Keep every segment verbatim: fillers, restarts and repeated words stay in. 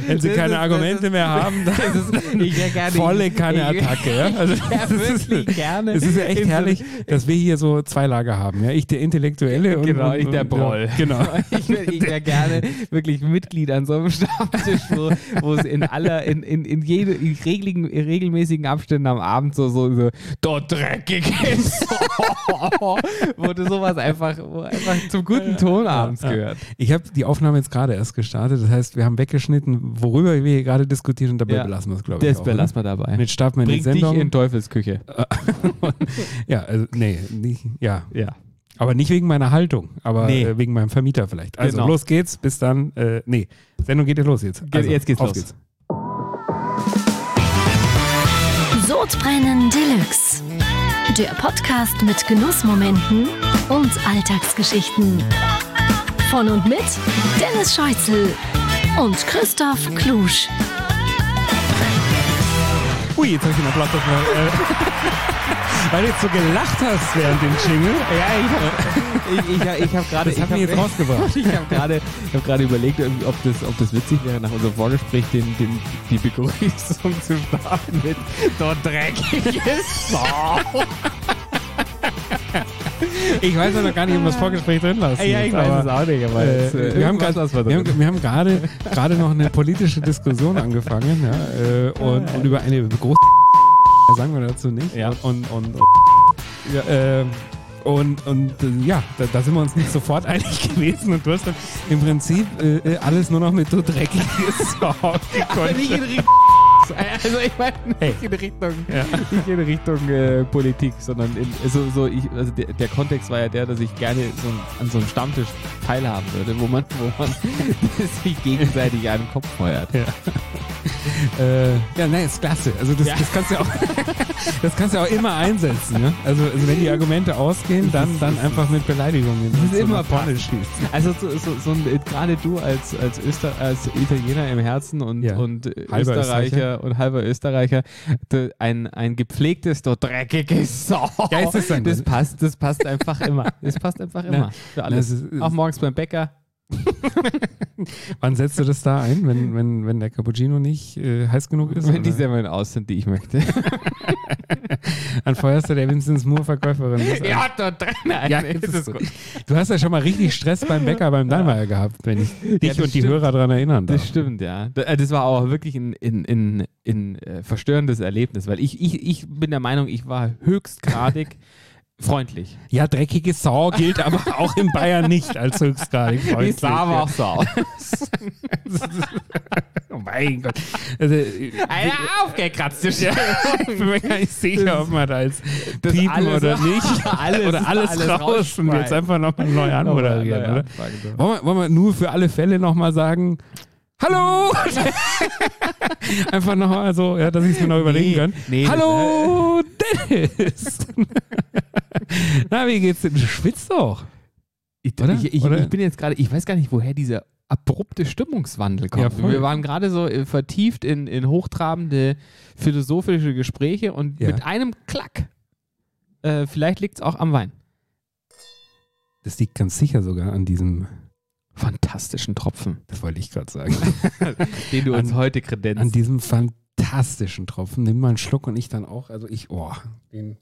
wenn sie das keine ist, Argumente ist, mehr haben, dann ist, ich ja gerne, volle Kanne-Attacke. Ja? Also, ja, wirklich gerne. Es ist ja echt herrlich, dass wir hier so zwei Lager haben. Ja? Ich der Intellektuelle und, genau, und, ich der und, Broll. Ja, genau. Ich wäre ich wär gerne wirklich Mitglied an so einem Stammtisch, wo, wo es in aller, in, in, in, jede, in regelmäßigen, regelmäßigen Abständen am Abend so, so, so dort dreckig ist. Wo du sowas einfach, wo einfach zum guten Ton abends ja, ja. gehört. Ich habe die Aufnahme jetzt gerade erst gestartet. Das heißt, wir haben weggeschnitten, worüber wir hier gerade diskutieren und dabei Ja. belassen wir es, glaube ich. Das auch, belassen wir dabei. Mit starten wir in die Bringt dich Sendung. in Teufelsküche. ja, also, nee, nicht, ja. Ja. Aber nicht wegen meiner Haltung, aber Nee. äh, wegen meinem Vermieter vielleicht. Also Genau. los geht's, bis dann. Äh, nee, Sendung geht ja los jetzt. Also, jetzt geht's auf los. Geht's. Sodbrennen Deluxe. Der Podcast mit Genussmomenten und Alltagsgeschichten. Von und mit Dennis Scheuzel und Christoph Klusch. Ui, jetzt habe ich den Applaus auf mal, äh, weil du jetzt so gelacht hast während dem Jingle. Ja, ich, ich, ich, ich habe gerade. Das hat mich jetzt rausgebracht. Ich habe gerade hab gerade überlegt, ob das, ob das witzig wäre, nach unserem Vorgespräch den, den, die Begrüßung zu starten mit dort dreckiges Sau. Ich weiß ja noch gar nicht, ob wir das Vorgespräch drin lassen. Ja, ich weiß es auch nicht, aber Äh, jetzt, äh, wir haben irgendwas grad- lassen wir wir drin. haben, wir haben gerade gerade noch eine politische Diskussion angefangen, ja, äh, und, und über eine große sagen wir dazu nicht. Ja. Und, und, und, ja, äh, und, und äh, ja, da, da sind wir uns nicht sofort einig gewesen und du hast dann im Prinzip äh, alles nur noch mit so dreckiges Sau Aber nicht in Richtung. Also ich meine nicht Hey. in Richtung, Ja. nicht in Richtung äh, Politik, sondern in, so, so ich, also der, der Kontext war ja der, dass ich gerne so ein, an so einem Stammtisch teilhaben würde, wo man, wo man sich gegenseitig an den Kopf feuert. Ja. Äh, ja, nein, ist klasse. Also das, Ja. das kannst du ja auch, das kannst du auch immer einsetzen. Ne? Also, also wenn die Argumente ausgehen, dann, dann einfach mit Beleidigungen. Das ist so immer nach vorne passend. schießen. Also so, so, so ein, gerade du als, als, Öster, als Italiener im Herzen und, Ja. und Halber Österreicher Österreicher. und halber Österreicher, de, ein, ein gepflegtes, doch dreckiges Sau. Ja, ist das dann das so? passt, das passt einfach immer. Das passt einfach immer. Na, Für alles. das ist- Auch morgens beim Bäcker. Wann setzt du das da ein, wenn, wenn, wenn der Cappuccino nicht äh, heiß genug ist? Wenn die oder? Semmeln aus sind, die ich möchte. Dann feuerst du der Vincent Moore Verkäuferin. Das an. doch drin. Ja, das ist gut. Du hast ja schon mal richtig Stress beim Bäcker beim Dallmayr gehabt, wenn ich dich das und die stimmt. Hörer daran erinnern darf. Das stimmt, ja. Da- äh, Das war auch wirklich ein, ein, ein, ein äh, verstörendes Erlebnis, weil ich, ich, ich bin der Meinung, ich war höchstgradig freundlich. Ja, dreckige Sau gilt aber auch in Bayern nicht als höchstgradig freundlich. Die sah aber auch Sau. Oh mein Gott. Also, Eine aufgekratzte ja, ich bin mir gar nicht sicher, ob man da als das piepen alles- oder nicht. alles- oder alles, alles raus und rausschmeißen. jetzt einfach nochmal neu anmoderieren, Ja, oder? ja. Wollen wir, wollen wir nur für alle Fälle nochmal sagen, hallo! Einfach nochmal so, ja, dass ich es mir noch überlegen Nee, kann. nee, das- hallo, Dennis! Na, wie geht's denn? Du schwitzt doch. Ich, Oder? ich, ich, Oder? ich bin jetzt gerade, ich weiß gar nicht, woher dieser abrupte Stimmungswandel kommt. Ja, voll. Wir waren gerade so äh, vertieft in, in hochtrabende philosophische Gespräche und Ja. mit einem Klack, äh, vielleicht liegt es auch am Wein. Das liegt ganz sicher sogar an diesem, Fantastischen Tropfen, das wollte ich gerade sagen, den du uns An- heute kredenzt. an diesem fantastischen Tropfen. Nimm mal einen Schluck und ich dann auch. Also ich, oh, den,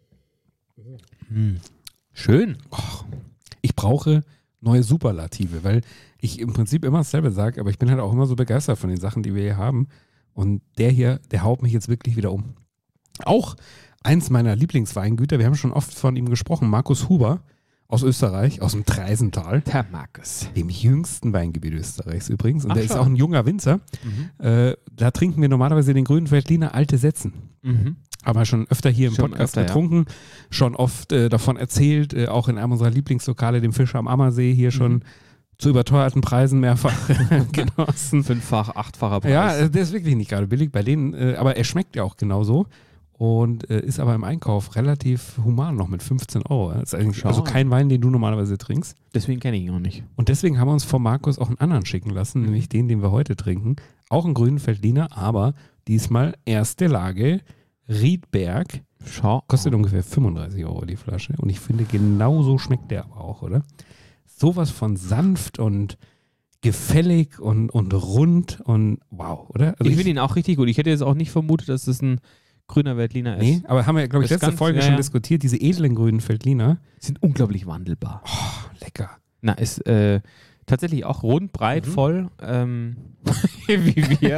Hm. Schön. ich brauche neue Superlative, weil ich im Prinzip immer dasselbe sage, aber ich bin halt auch immer so begeistert von den Sachen, die wir hier haben. Und der hier, der haut mich jetzt wirklich wieder um. Auch eins meiner Lieblingsweingüter, wir haben schon oft von ihm gesprochen, Markus Huber aus Österreich, aus dem Treisental, Der Markus. dem jüngsten Weingebiet Österreichs übrigens. Und Ach, der ist schon. auch ein junger Winzer. Mhm. Äh, da trinken wir normalerweise den grünen Veltliner Alte Setzen. Mhm. Haben wir schon öfter hier im Schon Podcast öfter, ja. getrunken, schon oft äh, davon erzählt, äh, auch in einem unserer Lieblingslokale, dem Fischer am Ammersee, hier schon Mhm. zu überteuerten Preisen mehrfach genossen. Fünffach, achtfacher Preis. Ja, äh, der ist wirklich nicht gerade billig bei denen, äh, aber er schmeckt ja auch genauso und äh, ist aber im Einkauf relativ human noch mit fünfzehn Euro. Das ist eigentlich Schau. also kein Wein, den du normalerweise trinkst. Deswegen kenne ich ihn auch nicht. Und deswegen haben wir uns von Markus auch einen anderen schicken lassen, Mhm. nämlich den, den wir heute trinken. Auch einen grünen Veltliner, aber diesmal erste Lage, Riedberg. Schau. Kostet ungefähr fünfunddreißig Euro die Flasche. Und ich finde, genauso schmeckt der aber auch, oder? Sowas von sanft und gefällig und, und rund und wow, oder? Also ich finde ihn auch richtig gut. Ich hätte jetzt auch nicht vermutet, dass das ein grüner Veltliner ist. Nee, aber haben wir, glaube ich, Das ist letzte ganz- Folge ja, schon ja. diskutiert, diese edlen grünen Veltliner. Sind unglaublich wandelbar. Oh, lecker. Na, ist äh, tatsächlich auch rund, breit, Mhm. voll, ähm, wie wir.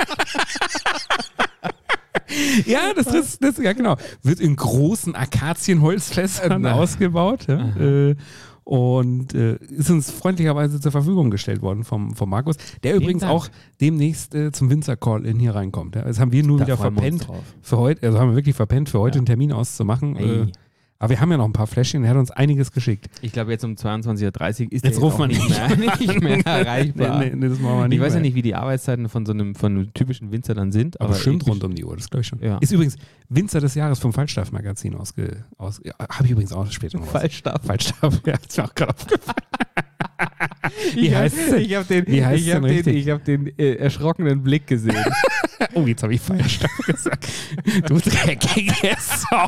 Ja, das ist, das, ja genau. Wird in großen Akazienholzfässern Na. ausgebaut. Ja? Äh, und äh, ist uns freundlicherweise zur Verfügung gestellt worden vom, vom Markus, der Vielen übrigens Dank. auch demnächst äh, zum Winzer-Call-In hier reinkommt. Ja? Das haben wir nur Da wieder freuen wir uns verpennt, drauf. für heute, also haben wir wirklich verpennt, für heute Ja. einen Termin auszumachen. Äh, Ey. aber wir haben ja noch ein paar Fläschchen, er hat uns einiges geschickt. Ich glaube, jetzt um zweiundzwanzig Uhr dreißig ist Jetzt der ruft auch man nicht nicht mehr, nicht mehr erreichbar. Nee, nee, nee, das machen wir nicht Ich weiß ja mehr. nicht, wie die Arbeitszeiten von so einem, von einem typischen Winzer dann sind. Aber Aber bestimmt ich- rund um die Uhr, das glaube ich schon. Ja. Ist übrigens Winzer des Jahres vom Falstaff-Magazin ausge... Aus, ja, habe ich übrigens auch später noch was. Falstaff. Falstaff, ja, ist mir auch gerade aufgefallen. Wie Ich hab- heißt es denn? Ich habe den, Wie heißt ich es hab denn den, richtig? ich hab den äh, erschrockenen Blick gesehen. Oh, jetzt habe ich Falstaff gesagt. Du dreckige Sau.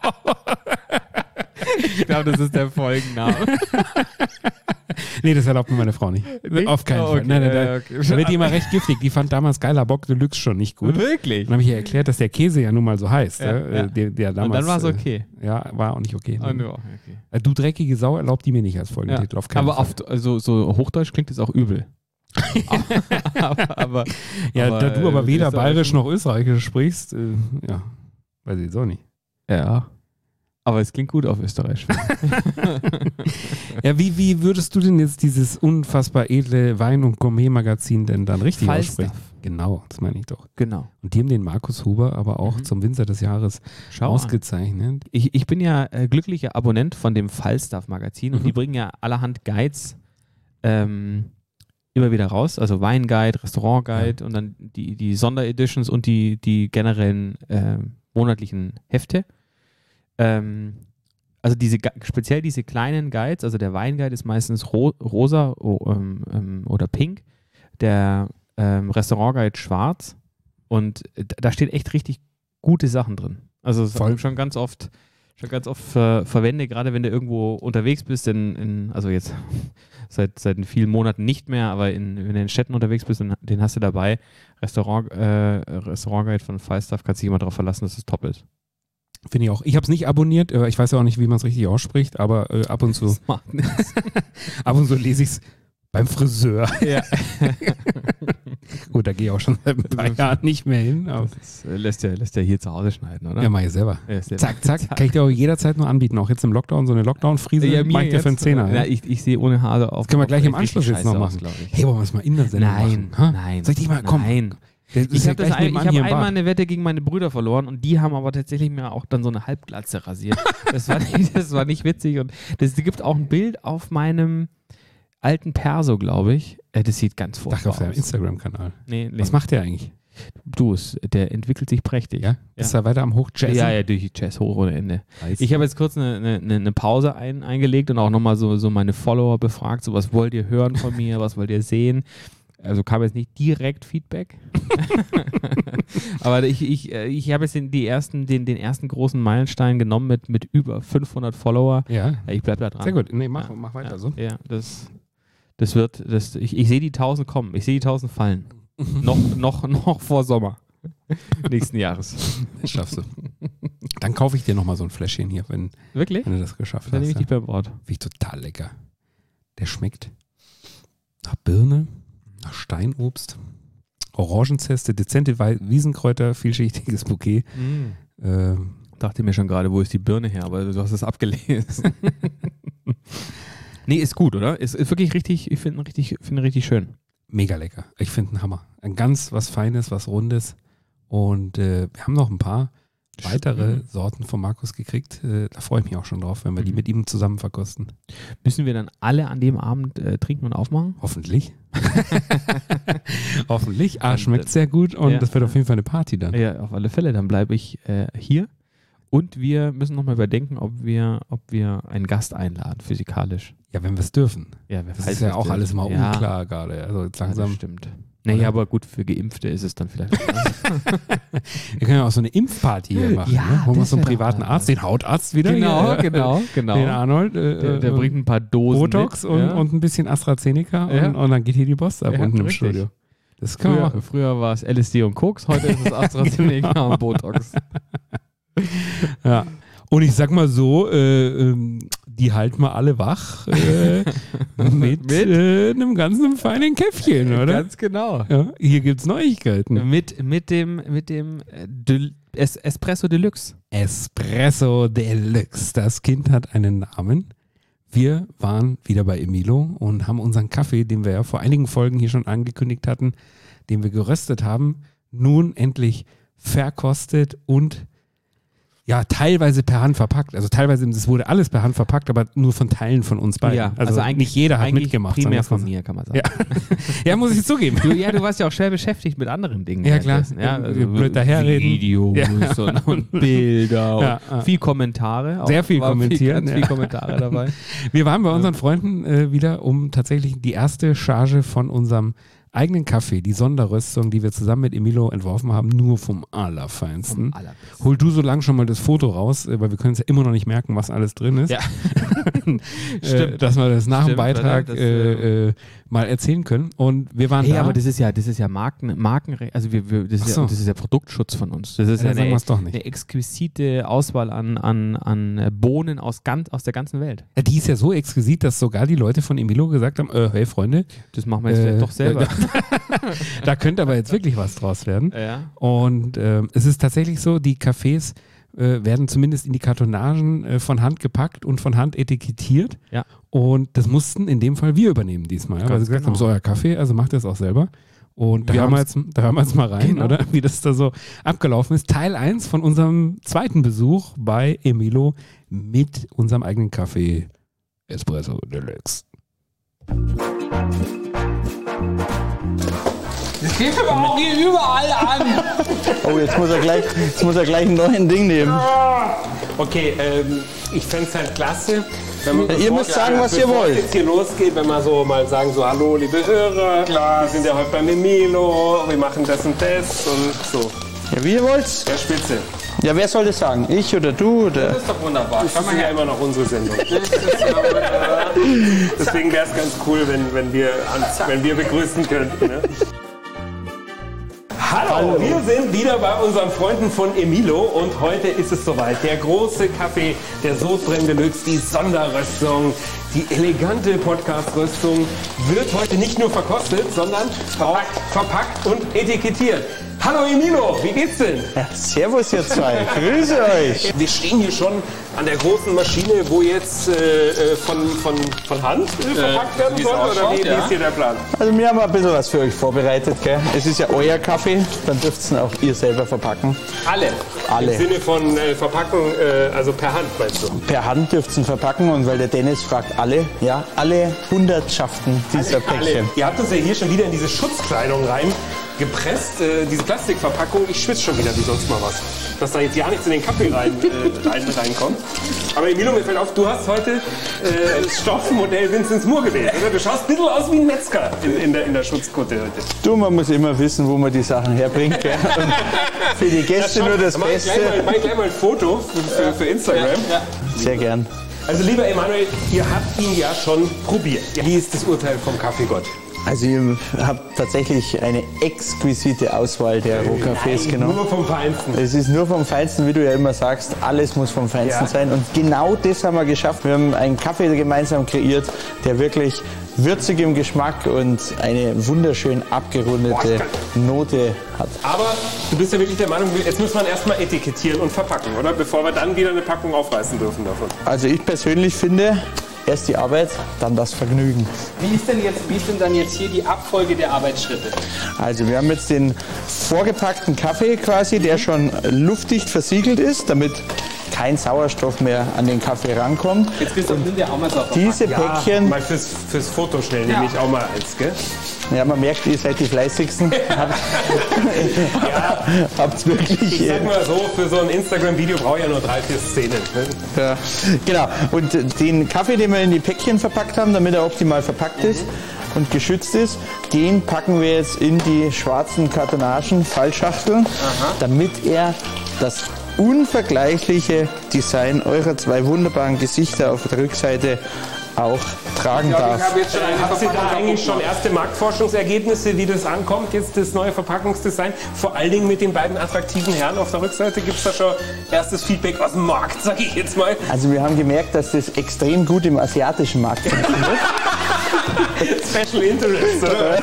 Ich glaube, das ist der Folgenname. Nee, das erlaubt mir meine Frau nicht. Nicht? Auf keinen Oh, Fall. okay, Nein, nein, ja, nein. okay. Da wird die immer recht giftig. Die fand damals Geiler Bock Deluxe schon nicht gut. Wirklich? Dann habe ich ihr erklärt, dass der Käse ja nun mal so heißt. Ja, Ja, ja. äh, Der, der Und damals, dann war es äh, okay. Ja, war auch nicht okay. Ah, nur, okay. Äh, Du dreckige Sau erlaubt die mir nicht als Ja. Folgentitel. Auf keinen Aber Fall. auf also, so Hochdeutsch klingt es auch übel. aber, aber, Ja, aber, da du aber äh, weder Österreich- bayerisch noch österreichisch sprichst, äh, ja, weiß ich jetzt auch nicht. Ja. Aber es klingt gut auf Österreich. Ja, wie, wie würdest du denn jetzt dieses unfassbar edle Wein- und Gourmet-Magazin denn dann richtig aussprechen? Falstaff. Genau, das meine ich doch. Genau. Und die haben den Markus Huber aber auch Mhm. zum Winzer des Jahres Schau an. ausgezeichnet. Ich, ich bin ja äh, glücklicher Abonnent von dem Falstaff-Magazin und Mhm. die bringen ja allerhand Guides ähm, immer wieder raus. Also Weinguide, Restaurantguide und dann die, die Sondereditions und die, die generellen ähm, monatlichen Hefte. Ähm, also diese Gu- speziell diese kleinen Guides, also der Weinguide ist meistens ro rosa o, ähm, ähm, oder pink, der ähm, Restaurantguide schwarz und äh, da steht echt richtig gute Sachen drin. Also das Voll. habe ich schon ganz oft schon ganz oft ver verwende, gerade wenn du irgendwo unterwegs bist, in, in also jetzt seit, seit vielen Monaten nicht mehr, aber in, wenn du in Städten unterwegs bist, und den hast du dabei. Restaurant, äh, Restaurantguide von Falstaff, kannst dich immer darauf verlassen, dass es top ist. Finde ich auch. Ich habe es nicht abonniert, äh, ich weiß ja auch nicht, wie man es richtig ausspricht, aber äh, ab und zu, Smart. ab und zu lese ich es beim Friseur. Ja. Gut, da gehe ich auch schon seit ein paar Jahren nicht mehr hin. Aber Das äh, lässt ja, lässt ja hier zu Hause schneiden, oder? ja, mach ich selber. Ja, ist ja- Zack, zack, kann ich dir auch jederzeit nur anbieten. Auch jetzt im Lockdown, so eine Lockdown-Friese, Ja, mach ich dir für einen Zehner. Ja, Ja. ich, ich sehe ohne Haare auf. Das können wir auf gleich im richtig Anschluss jetzt scheiße noch aus, machen. glaub ich. Hey, wollen wir das mal in der Sendung Nein, machen? Ha? nein. Soll ich dich mal, komm. Nein. Das ist Ich ja habe das, gleich ein, nebenan ich hab hier im einmal Bad. eine Wette gegen meine Brüder verloren und die haben aber tatsächlich mir auch dann so eine Halbglatze rasiert. Das war nicht, das war nicht witzig und es gibt auch ein Bild auf meinem alten Perso, glaube ich. Äh, Das sieht ganz Ich furchtbar dachte auf deinem aus. Instagram-Kanal. Nee, nee. Was macht der eigentlich? du es? Der entwickelt sich prächtig. Ja? Ist er weiter am Hochjazzen? Ja, ja, durch die Jazz hoch ohne Ende. Nice. Ich habe jetzt kurz eine, eine, eine Pause ein, eingelegt und auch nochmal so, so meine Follower befragt, so was wollt ihr hören von mir, was wollt ihr sehen. Also kam jetzt nicht direkt Feedback. Aber ich, ich, äh, ich habe jetzt den, die ersten, den, den ersten großen Meilenstein genommen mit, mit über fünfhundert Follower. Ja, Ja, ich bleib da dran. sehr gut. Nee, mach, Ja, mach weiter ja, so. Ja, das, das wird, das, ich, ich sehe die tausend kommen. Ich sehe die tausend fallen. noch, noch, noch vor Sommer nächsten Jahres. Das schaffst du. Dann kaufe ich dir nochmal so ein Fläschchen hier, wenn, Wirklich? wenn du das geschafft Dann hast. nehme ich Ja. dich beim Wort. Finde ich total lecker. Der schmeckt nach Birne, nach Steinobst, Orangenzeste, dezente Wei- Wiesenkräuter, vielschichtiges Bouquet. Ähm, Dachte mir schon gerade, wo ist die Birne her, aber du hast es abgelesen. Nee, ist gut, oder? Ist, ist wirklich richtig, ich finde ihn richtig, finde ihn richtig schön. mega lecker. Ich finde einen Hammer. Ein ganz was Feines, was Rundes. Und äh, wir haben noch ein paar weitere Mhm. Sorten von Markus gekriegt. Äh, da freue ich mich auch schon drauf, wenn wir die Mhm. mit ihm zusammen verkosten. Müssen wir dann alle an dem Abend äh, trinken und aufmachen? Hoffentlich. Hoffentlich. Ah, Dann- schmeckt sehr gut und Ja. das wird auf jeden Fall eine Party dann. Ja, auf alle Fälle. Dann bleibe ich äh, hier. Und wir müssen nochmal überdenken, ob wir, ob wir einen Gast einladen, physikalisch. Ja, wenn wir es dürfen. Ja, wer Das weiß, ist ja was auch der- alles mal ja, unklar gerade. Also jetzt Ja, das langsam. stimmt. Naja, aber gut, für Geimpfte ist es dann vielleicht. Wir können ja auch so eine Impfparty hier machen. Ja, ne? Holen wir das so einen wär doch privaten mal Arzt, den Hautarzt wieder. Genau, hier, genau, genau. Den Arnold. Äh, Der, der äh, bringt ein paar Dosen Botox mit, und, ja. und ein bisschen AstraZeneca Ja. und, und dann geht hier die Post ab Ja, unten im richtig. Studio. Das kann man Früher, machen. früher war es L S D und Koks, heute ist es AstraZeneca Genau. und Botox. Ja. Und ich sag mal so, äh, ähm, die halten wir alle wach äh, mit, Mit? Äh, einem ganzen feinen Käffchen, oder? Ganz genau. Ja, hier gibt's Neuigkeiten. Mit, mit dem, mit dem äh, Del es Espresso Deluxe. Espresso Deluxe. Das Kind hat einen Namen. Wir waren wieder bei Emilo und haben unseren Kaffee, den wir ja vor einigen Folgen hier schon angekündigt hatten, den wir geröstet haben, nun endlich verkostet und ja, teilweise per Hand verpackt. Also teilweise, es wurde alles per Hand verpackt, aber nur von Teilen von uns beiden. Ja, also, eigentlich- nicht jeder hat Eigentlich mitgemacht. primär sondern von es- mir, kann man sagen. Ja. Ja, muss ich zugeben. Du, ja, du warst ja auch schwer beschäftigt mit anderen Dingen. Ja, klar. währenddessen, Ja, also Blöd daherreden. Videos Ja. und, und Bilder Ja, und ja. viel Kommentare. Auch, Sehr viel war kommentieren, Ganz ja. viel Kommentare dabei. Wir waren bei unseren Freunden äh, wieder, um tatsächlich die erste Charge von unserem eigenen Kaffee, die Sonderröstung, die wir zusammen mit Emilo entworfen haben, nur vom Allerfeinsten. Vom Allerbesten. Hol du so lang schon mal das Foto raus, äh, weil wir können es ja immer noch nicht merken, was alles drin ist. Ja. äh, Stimmt. dass wir das nach dem Stimmt, Beitrag das, äh, äh, mal erzählen können. Und wir waren Hey, da. aber das ist ja, das ist ja Marken, Markenrecht, also wir, wir, das, Ach ist so. ja, das ist ja Produktschutz von uns. Das ist Ja, ja dann sagen eine, wir's doch nicht. eine exquisite Auswahl an, an, an Bohnen aus, ganz, aus der ganzen Welt. Ja, die ist ja so exquisit, dass sogar die Leute von Emilo gesagt haben, äh, hey Freunde, Das machen wir jetzt Äh, vielleicht doch selber. da könnte aber jetzt wirklich was draus werden. ja. Und ähm, es ist tatsächlich so, die Cafés äh, werden zumindest in die Kartonagen äh, von Hand gepackt und von Hand etikettiert. Ja. Und das mussten in dem Fall wir übernehmen diesmal, ja, weil Ganz sie gesagt genau. haben, so euer Kaffee, also macht ihr es auch selber. Und da Wir hören, wir haben's- jetzt, da hören wir jetzt mal rein, Genau. oder? Wie das da so abgelaufen ist. Teil eins von unserem zweiten Besuch bei Emilo mit unserem eigenen Kaffee Espresso Deluxe. Das geht aber auch hier überall an. Oh, jetzt muss er gleich, jetzt muss er gleich ein neues Ding nehmen. Okay, ähm, ich fände es halt klasse, wenn man Ja, ihr müsst sagen, was ihr bevor es wollt. jetzt hier losgeht, wenn wir so mal sagen, so hallo liebe Hörer, wir sind ja heute beim Emilo, wir machen das und das und so. Ja, wie ihr wollt's. Ja, spitze. Ja, wer soll das sagen? Ich oder du? Oder? Das ist doch wunderbar. Das ist ja immer noch unsere Sendung. Deswegen wäre es ganz cool, wenn, wenn, wir, ans- wenn wir begrüßen könnten. Ne? Hallo, wir sind wieder bei unseren Freunden von Emilo und heute ist es soweit. Der große Kaffee, der Sodbrennen Deluxe, die Sonderröstung, die elegante Podcast-Röstung wird heute nicht nur verkostet, sondern auch verpackt und etikettiert. Hallo Emilo, wie geht's denn? Ja, servus ihr zwei. Grüße euch. Wir stehen hier schon an der großen Maschine, wo jetzt äh, äh, von, von, von Hand äh, verpackt werden wie es soll, oder ausschaut, wie, wie ja. ist hier der Plan? Also wir haben ein bisschen was für euch vorbereitet, gell? Es ist ja euer Kaffee, dann dürft ihr ihn auch ihr selber verpacken. Alle. Alle. Im Sinne von äh, Verpackung, äh, also per Hand meinst du? Per Hand dürft ihr ihn verpacken und weil der Dennis fragt alle, ja, alle Hundertschaften dieser Päckchen. Ihr habt uns ja hier schon wieder in diese Schutzkleidung rein gepresst, äh, diese Plastikverpackung. Ich schwitze schon wieder wie sonst mal was. Dass da jetzt ja nichts in den Kaffee rein, äh, rein, reinkommt. Aber Emilo, mir fällt auf, du hast heute äh, das Stoffmodell Vinzenz Moore gewählt. Oder? Du schaust ein bisschen aus wie ein Metzger in, in, der, in der Schutzkutte heute. Du, man muss immer wissen, wo man die Sachen herbringt, gell? Und für die Gäste nur das Dann mach ich Beste. gleich mal, mach ich gleich mal ein Foto für, für Instagram. Sehr gern. Also lieber Emanuel, ihr habt ihn ja schon probiert. Wie ist das Urteil vom Kaffeegott? Also ihr habt tatsächlich eine exquisite Auswahl der Rohkaffees genommen. Nur vom Feinsten. Es ist nur vom Feinsten, wie du ja immer sagst, alles muss vom Feinsten Ja. sein. Und genau das haben wir geschafft. Wir haben einen Kaffee gemeinsam kreiert, der wirklich würzig im Geschmack und eine wunderschön abgerundete Note hat. Aber du bist ja wirklich der Meinung, jetzt muss man erstmal etikettieren und verpacken, oder? Bevor wir dann wieder eine Packung aufreißen dürfen davon. Also ich persönlich finde, erst die Arbeit, dann das Vergnügen. Wie ist denn jetzt, wie ist denn dann jetzt hier die Abfolge der Arbeitsschritte? Also wir haben jetzt den vorgepackten Kaffee quasi, der schon luftdicht versiegelt ist, damit kein Sauerstoff mehr an den Kaffee rankommt. Jetzt bist du nimm dir auch mal so. Diese Päckchen, Mal fürs, fürs Foto schnell nehme ich auch mal eins, gell? Ja, man merkt, ihr seid die Fleißigsten. Habt, ja. Habt's wirklich. Ich sag mal so, für so ein Instagram-Video brauche ich ja nur drei, vier Szenen. Ne? Ja, genau. Und den Kaffee, den wir in die Päckchen verpackt haben, damit er optimal verpackt ist und geschützt ist, den packen wir jetzt in die schwarzen Kartonagen, Fallschachteln, damit er das unvergleichliche Design eurer zwei wunderbaren Gesichter auf der Rückseite auch tragen Ja, darf. ich habe jetzt schon eine Hast du da Verpackung eigentlich schon erste Marktforschungsergebnisse, wie das ankommt, jetzt das neue Verpackungsdesign? Vor allen Dingen mit den beiden attraktiven Herren auf der Rückseite. Gibt es da schon erstes Feedback aus dem Markt, sage ich jetzt mal? Also wir haben gemerkt, dass das extrem gut im asiatischen Markt funktioniert. Special Interest, oder?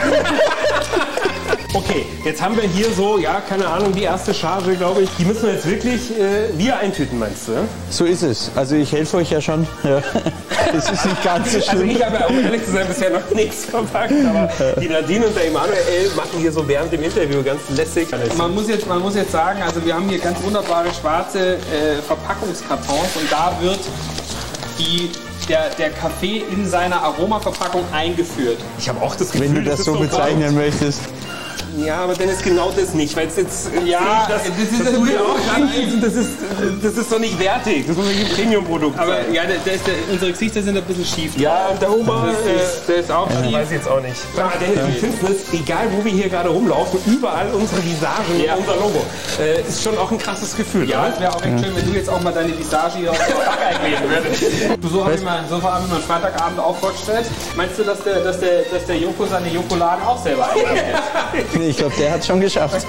Okay, jetzt haben wir hier so, ja, keine Ahnung, die erste Charge, glaube ich. Die müssen wir jetzt wirklich äh, wir eintüten, meinst du? So ist es. Also ich helfe euch ja schon. Ja. Das ist nicht ganz so Also schlimm. ich habe ja, um ehrlich zu sein, bisher noch nichts verpackt, aber die Nadine und der Emanuel machen hier so während dem Interview ganz lässig. Man muss, jetzt, man muss jetzt sagen, also wir haben hier ganz wunderbare schwarze äh, Verpackungskartons und da wird die, der, der Kaffee in seiner Aromaverpackung eingeführt. Ich habe auch das Gefühl, Wenn du das so bezeichnen möchtest. Ja, aber dann ist genau das nicht, weil es jetzt Ja, das, das das, ist das, das tut ja auch auch gerade nicht, das ist das ist doch nicht wertig. Das muss ein Premium-Produkt Aber sein. ja, der, der ist der, unsere Gesichter sind ein bisschen schief. Ja, und der Humor Das ist, der ist auch äh, schief. weiß ich jetzt auch nicht. Aber Dennis, wie findest du das? Egal, wo wir hier gerade rumlaufen, überall unsere Visagen, Ja. unser Logo. Äh, ist schon auch ein krasses Gefühl, Ja, oder? es wäre auch echt schön, wenn du jetzt auch mal deine Visage hier auf der Pack einkleben würdest. So habe ich mir so habe ich mir Freitagabend auch vorgestellt. Meinst du, dass der, dass der, dass der Joko seine Jokoladen auch selber einklebt? Ich glaube, der hat es schon geschafft.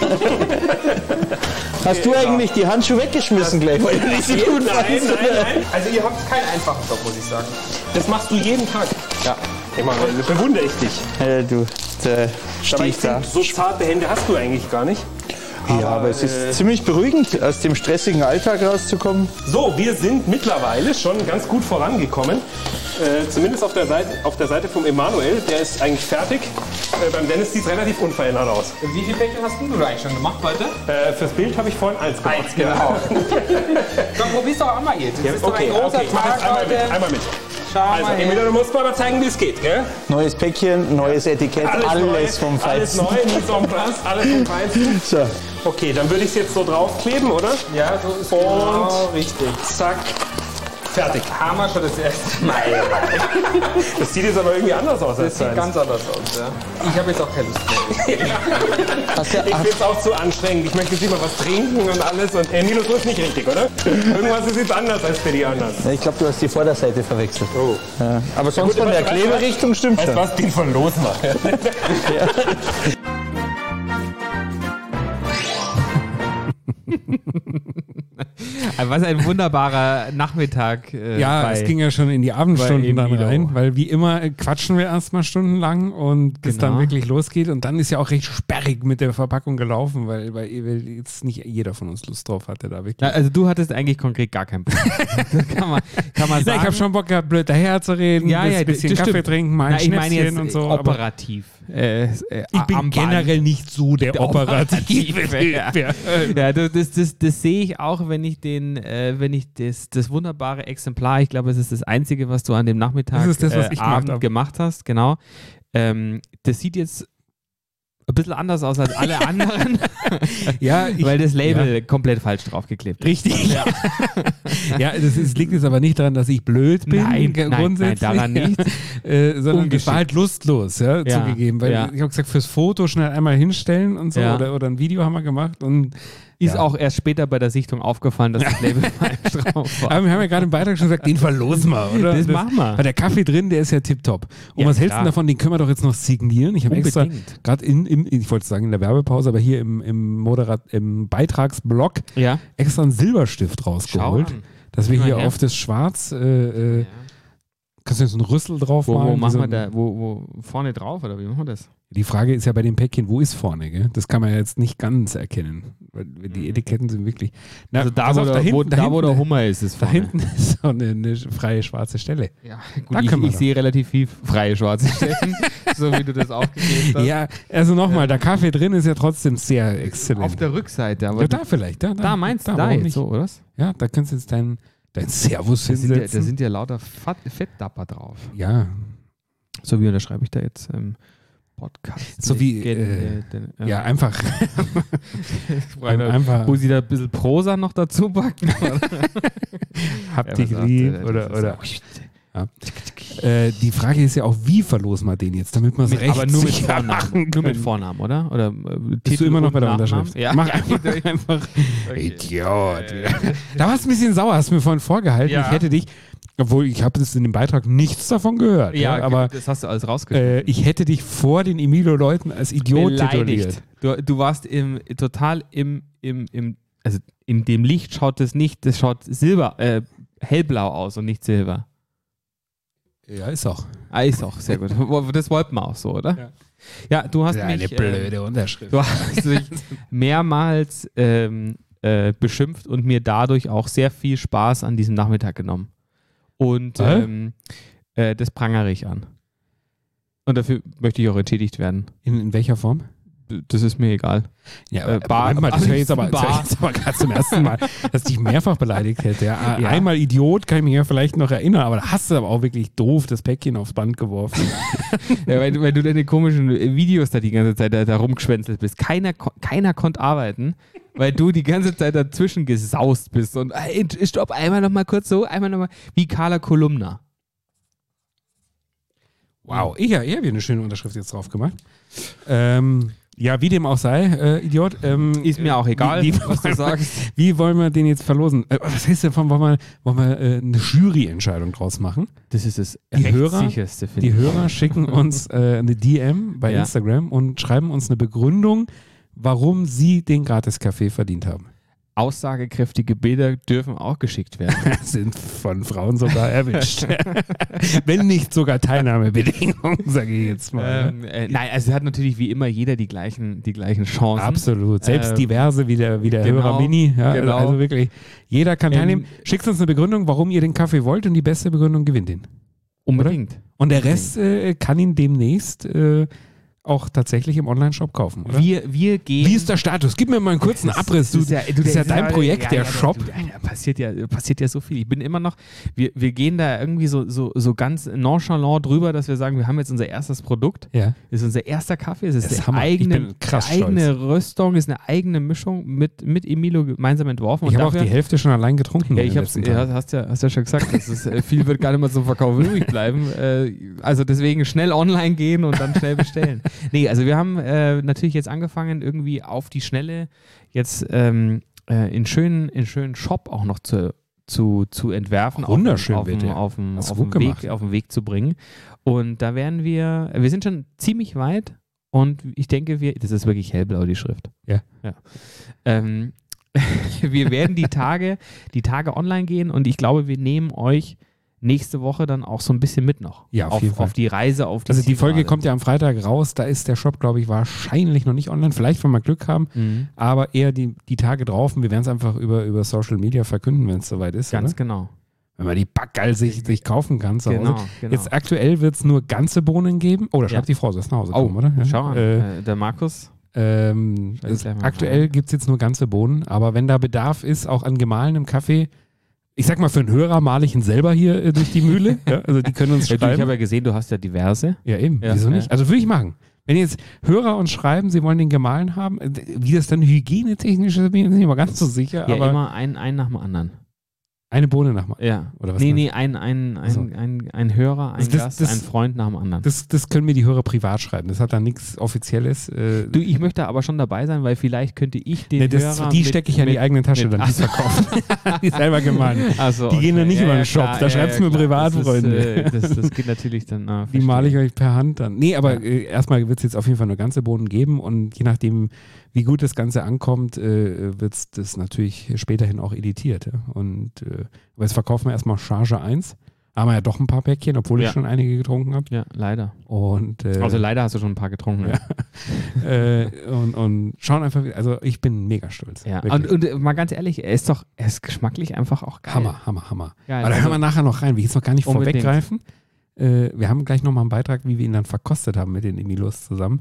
Hast du eigentlich die Handschuhe weggeschmissen gleich, weil du nicht so gut Nein, warst? nein, nein. Also ihr habt keinen einfachen Job, muss ich sagen. Das machst du jeden Tag. Ja. Emanuel, bewundere ich dich. Äh, du, der Aber ich Stich da. finde, so zarte Hände hast du eigentlich gar nicht. Ja, aber es ist ziemlich beruhigend, aus dem stressigen Alltag rauszukommen. So, wir sind mittlerweile schon ganz gut vorangekommen. Äh, zumindest auf der Seite, auf der Seite vom Emanuel. Der ist eigentlich fertig. Äh, beim Dennis sieht es relativ unverändert aus. Wie viele Päckchen hast du da eigentlich schon gemacht heute? Äh, fürs Bild habe ich vorhin eins gemacht. Eins, genau. Komm, probier's doch einmal jetzt. Das Ja, ist doch okay, ein großer okay, ich mache Tag jetzt einmal heute. mit. Einmal mit. Schau Also, mal Emilia, her. du musst mir aber zeigen, wie es geht, gell? Neues Päckchen, neues Etikett, alles, neu, vom Alles Feinsten. neu, mise en place, alles vom Feinsten. So, Okay, dann würde ich es jetzt so draufkleben, oder? Ja, so ist Und genau richtig. zack, fertig. Haben wir schon das erste Mal. Das sieht jetzt aber irgendwie anders aus als Das sieht deins. ganz anders aus, ja. Ich habe jetzt auch keine Lust mehr. hast du, Ich finde es auch zu anstrengend. Ich möchte jetzt immer was trinken und alles. Und Emilio, so ist nicht richtig, oder? Irgendwas ist jetzt anders als für die anderen. ich glaube, du hast die Vorderseite verwechselt. Oh. Ja. Aber sonst gut, von der weißt du was? Kleberichtung stimmt Weißt du schon. was? Den von los machen. Was ein wunderbarer Nachmittag. Äh, Ja, bei, es ging ja schon in die Abendstunden bei dann Emilio. rein, weil wie immer äh, quatschen wir erstmal stundenlang und bis Genau. dann wirklich losgeht. Und dann ist ja auch recht sperrig mit der Verpackung gelaufen, weil, weil jetzt nicht jeder von uns Lust drauf hatte da wirklich. Na, also du hattest eigentlich konkret gar keinen Bock. Das kann man, kann man Ja, sagen. ich habe schon Bock gehabt, blöd daher zu reden, ja, ja, ein bisschen das Kaffee stimmt. trinken, mal ein Na, ich meine Schnäpschen jetzt und so. Aber operativ. Äh, äh, ich bin am Band. generell nicht so der, Der operative Operative, Typ. Ja. Ja, du, das, das, das sehe ich auch, wenn ich den, äh, wenn ich das, das wunderbare Exemplar, ich glaube, es ist das einzige, was du an dem Nachmittag Das ist das, was äh, ich gemacht Abend hab. gemacht hast, genau. Ähm, das sieht jetzt ein bisschen anders aus als alle anderen, Ja, ich, weil das Label komplett falsch draufgeklebt ist. Richtig. Ja, ja das ist, liegt jetzt aber nicht daran, dass ich blöd bin. Nein, g- nein, grundsätzlich, nein, daran nicht. Ja, äh, sondern das Ungeschickt. war halt lustlos, ja, Ja, zugegeben. Weil ja. ich habe gesagt, fürs Foto schnell einmal hinstellen und so Ja. oder, oder ein Video haben wir gemacht und Ist ja. auch erst später bei der Sichtung aufgefallen, dass das Label falsch drauf war. Aber wir haben ja gerade im Beitrag schon gesagt, den verlosen wir, oder? Das machen wir. Weil der Kaffee drin, der ist ja tipptopp. Und Ja, was hältst du klar. denn davon? Den können wir doch jetzt noch signieren. Ich habe extra Unbedingt. gerade in, im, ich wollte sagen in der Werbepause, aber hier im, im, Moderat, im Beitragsblock Ja. extra einen Silberstift rausgeholt, an. dass wir Guck mal hier her. auf das Schwarz, äh, äh, Ja. kannst du jetzt einen Rüssel drauf Wo, wo malen? machen so- wir da? Wo, wo vorne drauf oder wie machen wir das? Die Frage ist ja bei den Päckchen, wo ist vorne? Gell? Das kann man ja jetzt nicht ganz erkennen. Weil die Etiketten sind wirklich. Na, Also da, pass wo, auf, der, da, hinten, wo, da, da, wo der hinten, Hummer ist, ist da vorne. hinten ist so eine, eine freie schwarze Stelle. Ja, Da gut, ich, können wir ich doch. sehe relativ viel freie schwarze Stellen, so wie du das aufgegeben hast. Ja, also nochmal, der Kaffee drin ist ja trotzdem sehr exzellent. Auf der Rückseite, aber ja, du, da vielleicht. Da, da, da meinst du, da warum jetzt nicht? so, oder? Ja, da kannst du jetzt dein, dein Servus Da sind, ja, da hinsetzen. sind ja lauter Fett, Fettdapper drauf. Ja, So, wie unterschreibe ich da jetzt? Ähm, Podcast. So wie, Legende, äh, den, äh, Ja, einfach. Freunde, einfach Muss ich da ein bisschen Prosa noch dazu packen? hab dich lieb oder. oder ja. äh, die Frage ist ja auch, wie verlosen wir den jetzt, damit wir es Mit, recht aber nur mit sicher Vornamen. machen Nur mit können. Vornamen, oder? Oder äh, Bist Titel du immer noch bei und der Nachnamen? Unterschrift? Ja. Mach einfach, einfach. Idiot. Da warst du ein bisschen sauer, hast du mir vorhin vorgehalten. Ja. Ich hätte dich, obwohl ich habe das in dem Beitrag nichts davon gehört. Ja, Ja, aber das hast du alles rausgeschrieben. äh, ich hätte dich vor den Emilio-Leuten als Idiot tituliert. Du, du warst im, total im, im, im, also in dem Licht schaut das nicht, das schaut silber, äh, hellblau aus und nicht silber. Ja, ist auch. Ah, ist auch, sehr gut. Das wollten wir auch so, oder? Ja. Ja, du hast Eine mich, blöde äh, Unterschrift. du hast mich mehrmals ähm, äh, beschimpft und mir dadurch auch sehr viel Spaß an diesem Nachmittag genommen. Und Hä? ähm, äh, das prangere ich an. Und dafür möchte ich auch entschädigt werden. In, in welcher Form? Das ist mir egal. Ja, Äh, Bar- Moment mal, das am höre ich jetzt aber, liebsten das höre ich Bar. jetzt aber gerade zum ersten Mal, dass ich dich mehrfach beleidigt hätte. Ja, Ja. Einmal Idiot, kann ich mich ja vielleicht noch erinnern, aber da hast du aber auch wirklich doof das Päckchen aufs Band geworfen. Ja, weil, weil du deine komischen Videos da die ganze Zeit da, da rumgeschwänzelt bist. Keiner, ko- keiner konnte arbeiten, weil du die ganze Zeit dazwischen gesaust bist. Und ey, stopp, einmal noch mal kurz so, einmal noch mal, wie Carla Kolumna. Wow, ich habe hab hier eine schöne Unterschrift jetzt drauf gemacht. Ähm, ja, wie dem auch sei, äh, Idiot. Ähm, Ist mir auch egal, wie, wie, was du sagst. Wie wollen wir den jetzt verlosen? Äh, was heißt davon, wollen wir, wollen wir äh, eine Jury-Entscheidung draus machen? Das ist das Die Hörer- rechtssicherste, finde Die ich. Hörer schicken uns äh, eine D M bei Ja. Instagram und schreiben uns eine Begründung, warum sie den Gratis-Kaffee verdient haben. Aussagekräftige Bilder dürfen auch geschickt werden. Sind von Frauen sogar erwischt. Wenn nicht sogar Teilnahmebedingungen, sage ich jetzt mal. ähm, äh, nein, also hat natürlich wie immer jeder die gleichen, die gleichen Chancen. Absolut. Selbst Ähm, diverse wie der, wie der genau, Hörer Mini. Ja, genau. Also wirklich, jeder kann Ähm, teilnehmen. Schickt uns eine Begründung, warum ihr den Kaffee wollt und die beste Begründung gewinnt ihn. Unbedingt. Und der Rest äh, kann ihn demnächst äh, auch tatsächlich im Online-Shop kaufen, oder? Wir, wir gehen. Wie ist der Status? Gib mir mal einen kurzen Das- Abriss. Du, das ist ja, du, das ist ja dein Projekt, ja, der ja, Shop. Du, da passiert ja, passiert ja so viel. Ich bin immer noch, wir, wir gehen da irgendwie so, so, so ganz nonchalant drüber, dass wir sagen, wir haben jetzt unser erstes Produkt. Ja. Das ist unser erster Kaffee. Es ist Das ist der Hammer. Ich eigene, bin krass der eigene Röstung, ist eine eigene Mischung mit, mit Emilio gemeinsam entworfen. Ich Und habe auch dafür- die Hälfte schon allein getrunken. Ja, in ich den hab's, letzten ja, Tagen. hast ja, hast ja schon gesagt, das ist, äh, viel wird gar nicht mehr zum Verkauf übrig bleiben. Äh, also deswegen schnell online gehen und dann schnell bestellen. Nee, also wir haben äh, natürlich jetzt angefangen, irgendwie auf die Schnelle jetzt ähm, äh, in schönen, in schönen Shop auch noch zu, zu, zu entwerfen, Wunderschön auf, wird dem- der. auf, dem- Hast auf, du dem gut Weg, gemacht. auf dem Weg zu bringen. Und da werden wir, wir sind schon ziemlich weit und ich denke, wir, das ist wirklich hellblau, die Schrift. Ja. ja. Ähm, wir werden die Tage, die Tage online gehen und ich glaube, wir nehmen euch nächste Woche dann auch so ein bisschen mit noch. Ja, auf auf, jeden Fall. auf die Reise, auf die Also die Folge Zielgerade. kommt ja am Freitag raus. Da ist der Shop, glaube ich, wahrscheinlich noch nicht online. Vielleicht, wenn wir Glück haben. Mhm. Aber eher die, die Tage drauf. Und wir werden es einfach über, über Social Media verkünden, wenn es soweit ist. Ganz oder? genau. Wenn man die Backgeil sich, sich kaufen kann zu Hause. Genau, genau. Jetzt aktuell wird es nur ganze Bohnen geben. Oh, da schreibt Ja. die Frau, sie ist nach Hause Oh, gekommen, oder? Ja. schau mal, Äh, äh, der Markus. ähm, Schau ich es, gleich mal aktuell rein. gibt es jetzt nur ganze Bohnen. Aber wenn da Bedarf ist, auch an gemahlenem Kaffee, ich sag mal, für einen Hörer male ich ihn selber hier äh, durch die Mühle. Ja, also die können uns Ja, du, ich schreiben. habe ja gesehen, du hast ja diverse. Ja, eben. Ja, Wieso ja. nicht? Also würde ich machen. Wenn jetzt Hörer uns schreiben, sie wollen den gemahlen haben, äh, wie das dann hygienetechnisch ist, bin ich mir nicht mal ganz so sicher. Ja, aber immer ein, ein nach dem anderen. eine Bohne nach mal. Ja. Oder was nee, meinst nee, ein, ein, ein, So. ein, ein Hörer, ein Also das- Gast, das- ein Freund nach dem anderen. Das, das können mir die Hörer privat schreiben. Das hat dann nichts Offizielles. Äh, Du, ich möchte aber schon dabei sein, weil vielleicht könnte ich den nee, das, Hörer die mit- stecke ich ja in die mit- eigene Tasche, mit- dann Ach die so. verkaufen. die selber gemahlen. Also, Die gehen dann nicht über den Shop, da schreibt's mir privat, das ist, Freunde. Äh, das, das geht natürlich dann. Ah, Die male ich verstehe. euch per Hand dann. Nee, aber äh, erstmal wird es jetzt auf jeden Fall nur ganze Bohnen geben und je nachdem, wie gut das Ganze ankommt, äh, wird es das natürlich späterhin auch editiert. Ja? Und äh, aber jetzt verkaufen wir erstmal Charge eins. Haben wir ja doch ein paar Päckchen, obwohl Ja. ich schon einige getrunken habe. Ja, leider. Und, äh, Also leider hast du schon ein paar getrunken. Ja. äh, und, und schauen einfach, also ich bin mega stolz. Ja. Wirklich. Und, und äh, mal ganz ehrlich, er ist doch, er ist geschmacklich einfach auch geil. Hammer, Hammer, Hammer. Geil. Aber da Also- hören wir nachher noch rein. Wir jetzt noch gar nicht Unbedingt. vorweggreifen. Äh, wir haben gleich nochmal einen Beitrag, wie wir ihn dann verkostet haben mit den Emilos zusammen.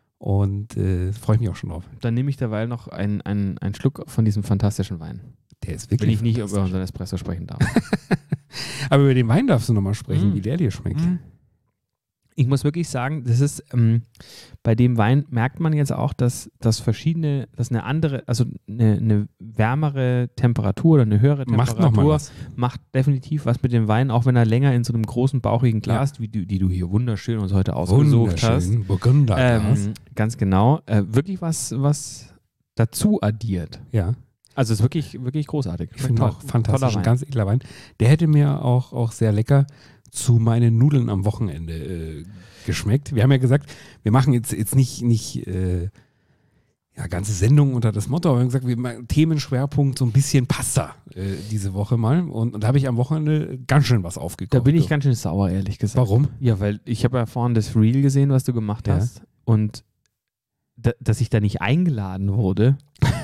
Und äh, freue ich mich auch schon drauf. Dann nehme ich derweil noch einen einen Schluck von diesem fantastischen Wein. Der ist Wenn wirklich. ich nicht über fantastisch. unseren Espresso sprechen darf. Aber über den Wein darfst du nochmal sprechen, Mm. wie der dir schmeckt. Mm. Ich muss wirklich sagen, das ist ähm, bei dem Wein merkt man jetzt auch, dass, dass verschiedene, dass eine andere, also eine, eine wärmere Temperatur oder eine höhere Macht Temperatur noch mal was. macht definitiv was mit dem Wein, auch wenn er länger in so einem großen, bauchigen Glas, ja. wie du, die du hier wunderschön uns heute ausgesucht hast. Burgunderglas. Ähm, ganz genau. Äh, wirklich was, was dazu addiert. Ja. Also es ist wirklich, wirklich großartig. Ich finde auch fantastisch, Wein. ein ganz edler Wein. Der hätte mir auch, auch sehr lecker zu meinen Nudeln am Wochenende äh, geschmeckt. Wir haben ja gesagt, wir machen jetzt, jetzt nicht, nicht äh, ja, ganze Sendungen unter das Motto, aber wir haben gesagt, wir machen Themenschwerpunkt so ein bisschen Pasta äh, diese Woche mal. Und, und da habe ich am Wochenende ganz schön was aufgekocht. Da bin ich du. ganz schön sauer, ehrlich gesagt. Warum? Ja, weil ich habe ja vorhin das Reel gesehen, was du gemacht Ja. hast. Und da, dass ich da nicht eingeladen wurde,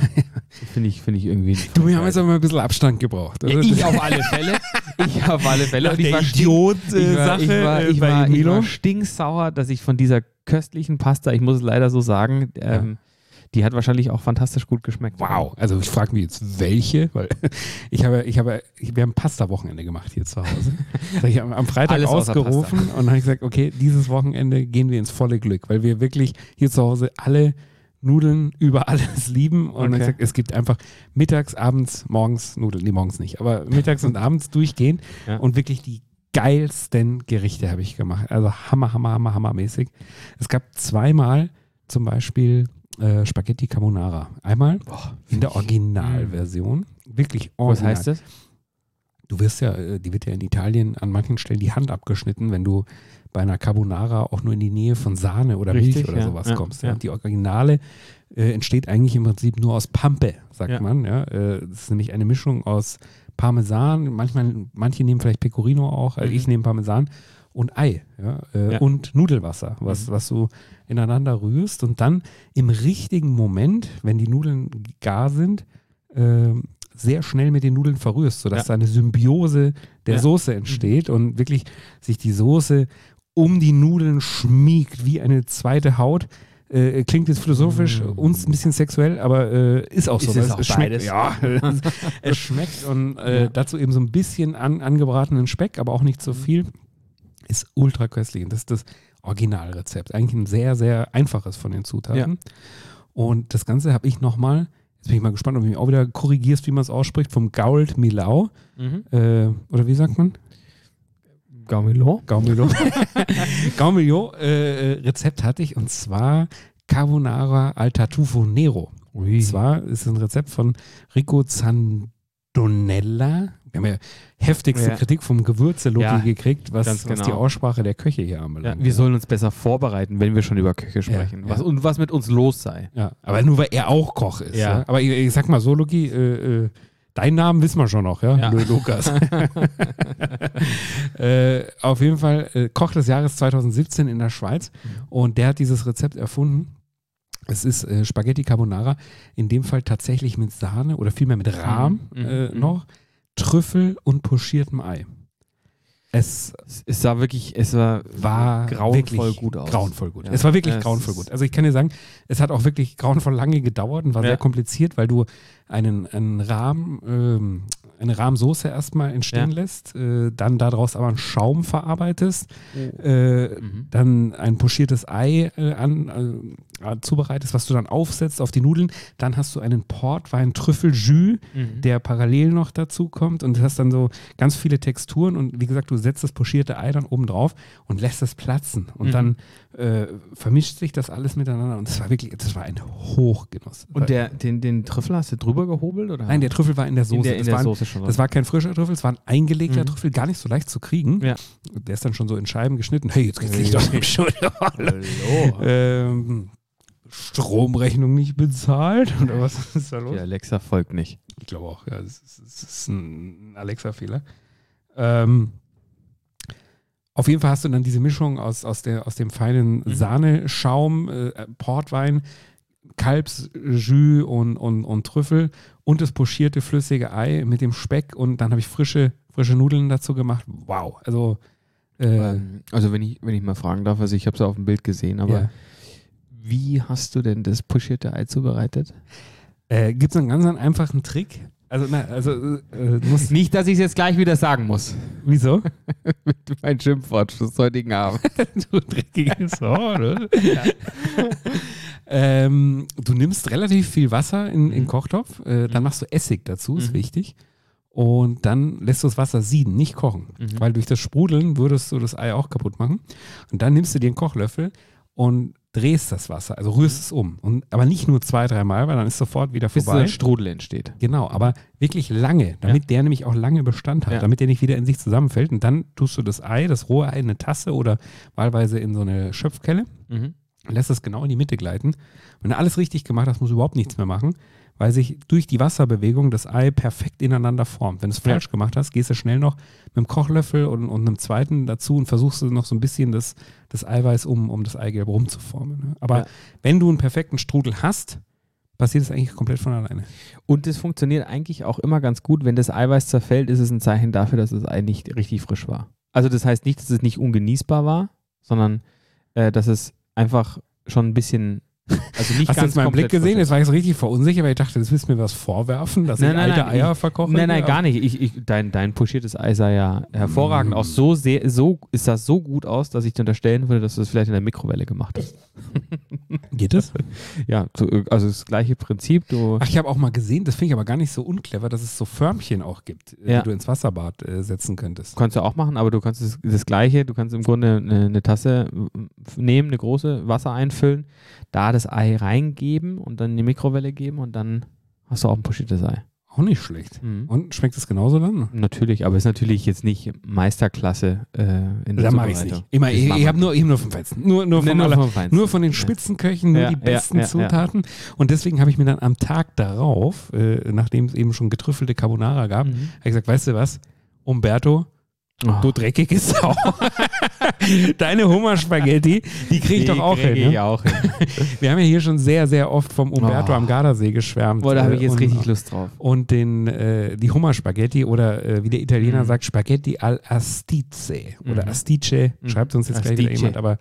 finde ich, find ich irgendwie. Du, wir haben jetzt aber mal ein bisschen Abstand gebraucht. Ja, oder? ich auf alle Fälle. Ich auf alle Fälle. Nach Und ich der war stink- Idiot-Sache ich war, ich war, äh, ich bei war, ich Emilo. war stinksauer, dass ich von dieser köstlichen Pasta, ich muss es leider so sagen, ähm, die hat wahrscheinlich auch fantastisch gut geschmeckt. Wow, also ich frage mich jetzt, welche, weil ich habe, ich habe, ich, wir haben Pasta-Wochenende gemacht hier zu Hause. Das hab ich am, am Freitag Alles außer ausgerufen und dann habe ich gesagt, okay, dieses Wochenende gehen wir ins volle Glück, weil wir wirklich hier zu Hause alle Nudeln über alles lieben und dann hab ich Okay. gesagt, es gibt einfach mittags, abends, morgens Nudeln, nee, morgens nicht, aber mittags und abends durchgehend Ja. und wirklich die geilsten Gerichte habe ich gemacht. Also hammer, hammer, hammer, hammermäßig. Es gab zweimal zum Beispiel äh, Spaghetti Carbonara. Einmal in der Originalversion. Wirklich original. Was heißt das? Du wirst ja, äh, die wird ja in Italien an manchen Stellen die Hand abgeschnitten, wenn du bei einer Carbonara auch nur in die Nähe von Sahne oder Richtig, Milch oder ja, sowas ja, kommst. ja. Ja. Die Originale äh, entsteht eigentlich im Prinzip nur aus Pampe, sagt Ja. man. Ja. Äh, das ist nämlich eine Mischung aus Parmesan, manchmal, manche nehmen vielleicht Pecorino auch, also Mhm. ich nehme Parmesan und Ei ja, äh, Ja. und Nudelwasser, was, Mhm. was du ineinander rührst und dann im richtigen Moment, wenn die Nudeln gar sind, äh, sehr schnell mit den Nudeln verrührst, sodass Ja. da eine Symbiose der Ja. Soße entsteht und wirklich sich die Soße um die Nudeln schmiegt wie eine zweite Haut. Äh, klingt jetzt philosophisch, Mm. uns ein bisschen sexuell, aber äh, ist auch so. Ist weil es auch schmeckt, beides? ja, es schmeckt und äh, Ja. dazu eben so ein bisschen an, angebratenen Speck, aber auch nicht so viel. Ist ultra köstlich und das ist das Originalrezept. Eigentlich ein sehr, sehr einfaches von den Zutaten. Und das Ganze habe ich nochmal, jetzt bin ich mal gespannt, ob du mich auch wieder korrigierst, wie man es ausspricht, vom Gault Milau. Mhm. Äh, oder wie sagt man? Gaumilo? Gaumilo. Gaumilo äh, Rezept hatte ich und zwar Carbonara al Tartufo Nero. Und zwar ist es ein Rezept von Rico Zandonella. Wir haben ja heftigste Ja. Kritik vom Gewürze-Loki Ja, gekriegt, was, ganz was die genau. Aussprache der Köche hier Ja, anbelangt. wir sollen uns besser vorbereiten, wenn wir schon über Küche sprechen. ja. Was, und was mit uns los sei. Ja, aber nur weil er auch Koch ist. Ja. Ja. Aber ich, ich sag mal so, Loki, äh, äh, deinen Namen wissen wir schon noch, ja? Ja. Lu- Lukas. äh, auf jeden Fall äh, Koch des Jahres zweitausendsiebzehn in der Schweiz und der hat dieses Rezept erfunden. Es ist äh, Spaghetti Carbonara, in dem Fall tatsächlich mit Sahne oder vielmehr mit Rahm Mhm, äh, mhm. noch, Trüffel und pochiertem Ei. Es Es, es sah wirklich, es war, war grauenvoll wirklich gut aus. Grauenvoll gut. Ja. Es war wirklich Es grauenvoll ist- gut. Also ich kann dir sagen, es hat auch wirklich grauenvoll lange gedauert und war Ja. sehr kompliziert, weil du einen, einen Rahmen, ähm, eine Rahmsoße erstmal entstehen Ja. lässt, äh, dann daraus aber einen Schaum verarbeitest, Oh. äh, Mhm. dann ein pochiertes Ei äh, an, äh, zubereitest, was du dann aufsetzt auf die Nudeln. Dann hast du einen Portwein-Trüffel-Jus, Mhm. der parallel noch dazu kommt und du hast dann so ganz viele Texturen und wie gesagt, du setzt das pochierte Ei dann oben drauf und lässt es platzen und Mhm. dann äh, vermischt sich das alles miteinander und das war wirklich, das war ein Hochgenuss. Und der, den, den Trüffel hast du drüber gehobelt? Oder? Nein, der Trüffel war in der Soße. in der, in das, der war ein, Soße schon. das war kein frischer Trüffel, es war ein eingelegter Mhm. Trüffel, gar nicht so leicht zu kriegen. Ja. Der ist dann schon so in Scheiben geschnitten. Hey, jetzt kriegst du dich doch im Schulter. Hallo. ähm, Stromrechnung nicht bezahlt oder was ist da los? Die Alexa folgt nicht. Ich glaube auch, ja, das ist, das ist ein Alexa-Fehler. Ähm, auf jeden Fall hast du dann diese Mischung aus, aus, der, aus dem feinen Mhm. Sahneschaum, äh, Portwein, Kalbsjus und, und, und Trüffel und das pochierte flüssige Ei mit dem Speck und dann habe ich frische, frische Nudeln dazu gemacht. Wow, also äh, Ähm, also wenn ich, wenn ich mal fragen darf, also ich habe es auf dem Bild gesehen, aber ja. wie hast du denn das pochierte Ei zubereitet? äh, gibt es einen ganz einfachen Trick. Also, na, also äh, du musst Nicht, dass ich es jetzt gleich wieder sagen muss. Wieso? Mein Schimpfwort des heutigen Abends. Du dreckiges Horn, oder? ähm, du nimmst relativ viel Wasser in den Kochtopf, äh, dann machst du Essig dazu, ist Mhm. wichtig. Und dann lässt du das Wasser sieden, nicht kochen. Mhm. Weil durch das Sprudeln würdest du das Ei auch kaputt machen. Und dann nimmst du dir einen Kochlöffel und drehst das Wasser, also rührst es um. Und, aber nicht nur zwei, dreimal, weil dann ist sofort wieder Bis vorbei. ein Strudel entsteht. Genau, aber wirklich lange, damit der nämlich auch lange Bestand hat, Ja. damit der nicht wieder in sich zusammenfällt. Und dann tust du das Ei, das rohe Ei in eine Tasse oder wahlweise in so eine Schöpfkelle, Mhm. lässt es genau in die Mitte gleiten. Wenn du alles richtig gemacht hast, musst du überhaupt nichts mehr machen, weil sich durch die Wasserbewegung das Ei perfekt ineinander formt. Wenn du es falsch gemacht hast, gehst du schnell noch mit einem Kochlöffel und, und einem zweiten dazu und versuchst du noch so ein bisschen das, das Eiweiß um, um das Eigelb rumzuformen. Ne? Aber Ja. wenn du einen perfekten Strudel hast, passiert es eigentlich komplett von alleine. Und es funktioniert eigentlich auch immer ganz gut. Wenn das Eiweiß zerfällt, ist es ein Zeichen dafür, dass das Ei nicht richtig frisch war. Also das heißt nicht, dass es nicht ungenießbar war, sondern äh, dass es einfach schon ein bisschen, also nicht Hast du ganz jetzt meinen Blick komplett gesehen? frisch Jetzt war ich so richtig verunsicher, weil ich dachte, das willst du mir was vorwerfen, dass Nein, ich nein, alte nein, Eier ich- verkoche? Nein, nein, gar nicht. Ich, ich, dein, dein pochiertes Ei sah ja hervorragend Mm. aus. So sehr, so ist das so gut aus, dass ich dir unterstellen würde, dass du das vielleicht in der Mikrowelle gemacht hast. Geht das? Ja, so, also das gleiche Prinzip. Du, Ach, ich habe auch mal gesehen, das finde ich aber gar nicht so unclever, dass es so Förmchen auch gibt, äh, Ja. die du ins Wasserbad äh, setzen könntest. kannst du auch machen, aber du kannst das, das gleiche, du kannst im Grunde eine, eine Tasse nehmen, eine große, Wasser einfüllen, da das Ei reingeben und dann in die Mikrowelle geben und dann hast du auch ein pochiertes Ei. Auch nicht schlecht. Mhm. Und schmeckt es genauso dann? Natürlich, aber ist natürlich jetzt nicht Meisterklasse äh, in der Dann mache ich es Zubereitung. nicht. Immer, Das ich machen ich wir habe nur, ich hab nur vom Feinsten. Nur, nur, Nee, vom nur aller, vom Feinsten. nur von den Ja. Spitzenköchen, nur Ja, die ja, besten ja, ja. Zutaten. Und deswegen habe ich mir dann am Tag darauf, äh, nachdem es eben schon getrüffelte Carbonara gab, Mhm. habe ich gesagt, weißt du was, Umberto, Oh. du dreckige Sau. Deine Hummerspaghetti, die kriege ich doch auch krieg hin. Ich Ne? auch hin. Wir haben ja hier schon sehr, sehr oft vom Umberto Oh. am Gardasee geschwärmt. Boah, da habe ich äh, jetzt und, richtig Lust drauf. Und den, äh, die Hummerspaghetti oder äh, wie der Italiener Mhm. sagt, Spaghetti al Astice oder Mhm. Astice, Mhm. schreibt uns jetzt gleich wieder Astice. jemand, aber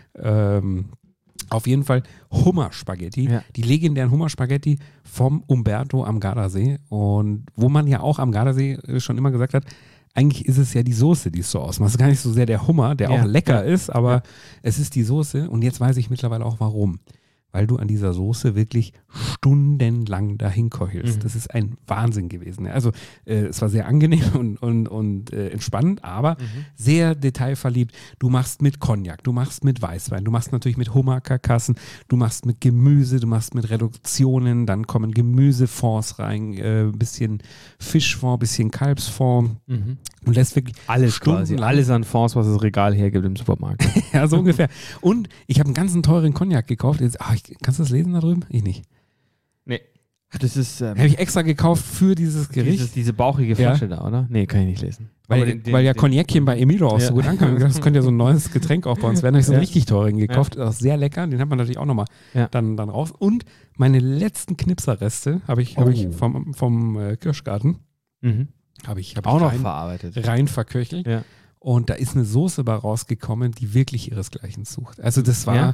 ähm, auf jeden Fall Hummerspaghetti, Ja. die legendären Hummerspaghetti vom Umberto am Gardasee und wo man ja auch am Gardasee äh, schon immer gesagt hat, eigentlich ist es ja die Soße, die es so ausmacht. Es ist gar nicht so sehr der Hummer, der Ja. auch lecker ist, aber Ja. es ist die Soße und jetzt weiß ich mittlerweile auch warum. Weil du an dieser Soße wirklich stundenlang dahin kochelst. Mhm. Das ist ein Wahnsinn gewesen. Also äh, es war sehr angenehm und, und, und äh, entspannend, aber Mhm. sehr detailverliebt. Du machst mit Cognac, du machst mit Weißwein, du machst natürlich mit Hummerkarkassen, du machst mit Gemüse, du machst mit Reduktionen, dann kommen Gemüsefonds rein, äh, bisschen Fischfond, bisschen Kalbsfond Mhm. und lässt wirklich Alles quasi. stundenlang- Alles an Fonds, was das Regal hergibt im Supermarkt. Ja, so ungefähr. Und ich habe einen ganzen teuren Cognac gekauft. Jetzt, ach, ich, kannst du das lesen da drüben? Ich nicht. Nee. Das ist ähm, Habe ich extra gekauft für dieses Gericht. dieses, diese bauchige Ja. Flasche da, oder? Nee, kann ich nicht lesen. Weil, Aber den- den- weil ja den- Cognacchen bei Emilio auch Ja. so gut ankam. Ich hab gedacht, das könnte ja so ein neues Getränk auch bei uns werden. Da habe ich so einen Ja. richtig teuren gekauft. Auch sehr lecker. Den hat man natürlich auch nochmal Ja. dann, dann raus. Und meine letzten Knipserreste habe ich, hab ich Oh. vom, vom äh, Kirschgarten Mhm. habe ich, hab Auch ich noch rein, verarbeitet. rein verköchelt. Ja. Und da ist eine Soße bei rausgekommen, die wirklich ihresgleichen sucht. Also das war, Ja.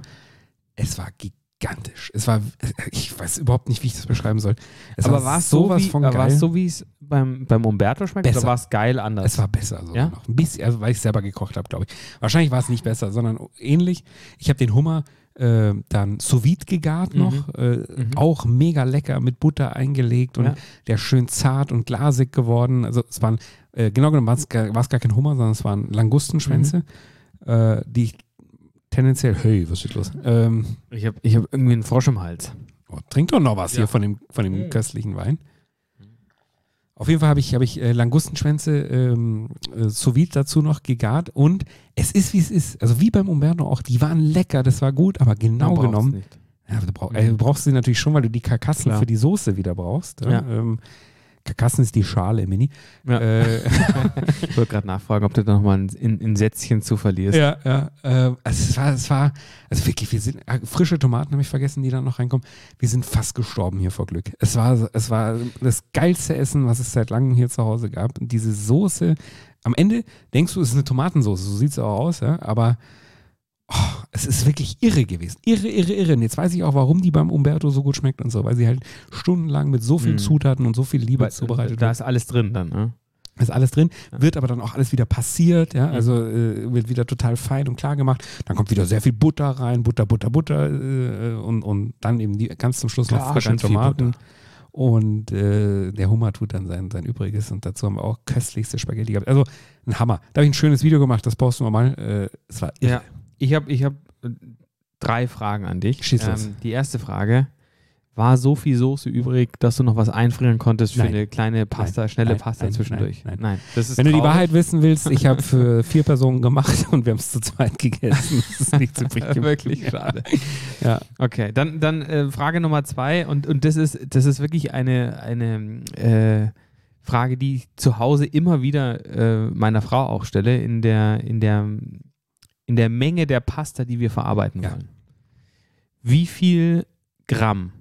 es war gigantisch. Es war, ich weiß überhaupt nicht, wie ich das beschreiben soll. Es Aber war es so, sowas wie, von war geil. es so, wie es beim, beim Umberto schmeckt, Besser. oder war es geil anders? Es war besser sogar Ja? noch. Ein bisschen, also weil ich selber gekocht habe, glaube ich. Wahrscheinlich war es nicht besser, sondern ähnlich. Ich habe den Hummer äh, dann sous vide gegart Mhm. noch. Äh, Mhm. Auch mega lecker mit Butter eingelegt und Ja. der schön zart und glasig geworden. Also es waren, äh, genau genommen war es gar, war es gar kein Hummer, sondern es waren Langustenschwänze, Mhm. äh, die ich tendenziell, hey, was ist los? Ähm, Ich habe ich hab irgendwie einen Frosch im Hals. oh, trink doch noch was Ja. hier von dem, von dem Mhm. köstlichen Wein. Auf jeden Fall habe ich, hab ich äh, Langustenschwänze ähm, äh, sous vide dazu noch gegart und es ist, wie es ist. Also wie beim Umberto auch, die waren lecker, das war gut, aber genau Man braucht's genommen, nicht. ja, du, brauch, äh, du brauchst sie natürlich schon, weil du die Karkassen Klar. für die Soße wieder brauchst. Ja. Ja. Ähm, Karkassen ist die Schale, Mini. Ja. Äh, Ich wollte gerade nachfragen, ob du da nochmal ein, ein, ein Sätzchen zu verlierst. ja, ja. Äh, also es war, es war, also wirklich, wir sind, äh, frische Tomaten habe ich vergessen, die dann noch reinkommen. Wir sind fast gestorben hier vor Glück. Es war, es war das geilste Essen, was es seit langem hier zu Hause gab. Und diese Soße, am Ende denkst du, es ist eine Tomatensauce, so sieht es auch aus, ja, aber oh, es ist wirklich irre gewesen. Irre, irre, irre. Und jetzt weiß ich auch, warum die beim Umberto so gut schmeckt und so, weil sie halt stundenlang mit so vielen Mhm. Zutaten und so viel Liebe Weil, zubereitet da wird. ist alles drin dann, ne? Ist alles drin, wird aber dann auch alles wieder passiert, ja, also äh, wird wieder total fein und klar gemacht. Dann kommt wieder sehr viel Butter rein, Butter, Butter, Butter äh, und, und dann eben die, ganz zum Schluss noch Klar, frische ganz viel Tomaten. Butter. Und äh, der Hummer tut dann sein, sein Übriges und dazu haben wir auch köstlichste Spaghetti gehabt. Also ein Hammer. Da habe ich ein schönes Video gemacht, das posten wir mal. Äh, es war irre. Ja, ich habe ich hab äh, drei Fragen an dich. Schieß los. die erste Frage, war so viel Soße übrig, dass du noch was einfrieren konntest für Nein. eine kleine Pasta, Nein. schnelle Nein. Pasta Nein. zwischendurch? Nein. Nein. Das ist Wenn du die traurig. Wahrheit wissen willst, ich habe für vier Personen gemacht und wir haben es zu zweit gegessen. Das ist nicht übrig geblieben. Wirklich schade. Ja. Okay, dann, dann äh, Frage Nummer zwei und, und das ist, das ist wirklich eine, eine äh, Frage, die ich zu Hause immer wieder äh, meiner Frau auch stelle, in der, in der, in der Menge der Pasta, die wir verarbeiten Ja. wollen. Wie viel Gramm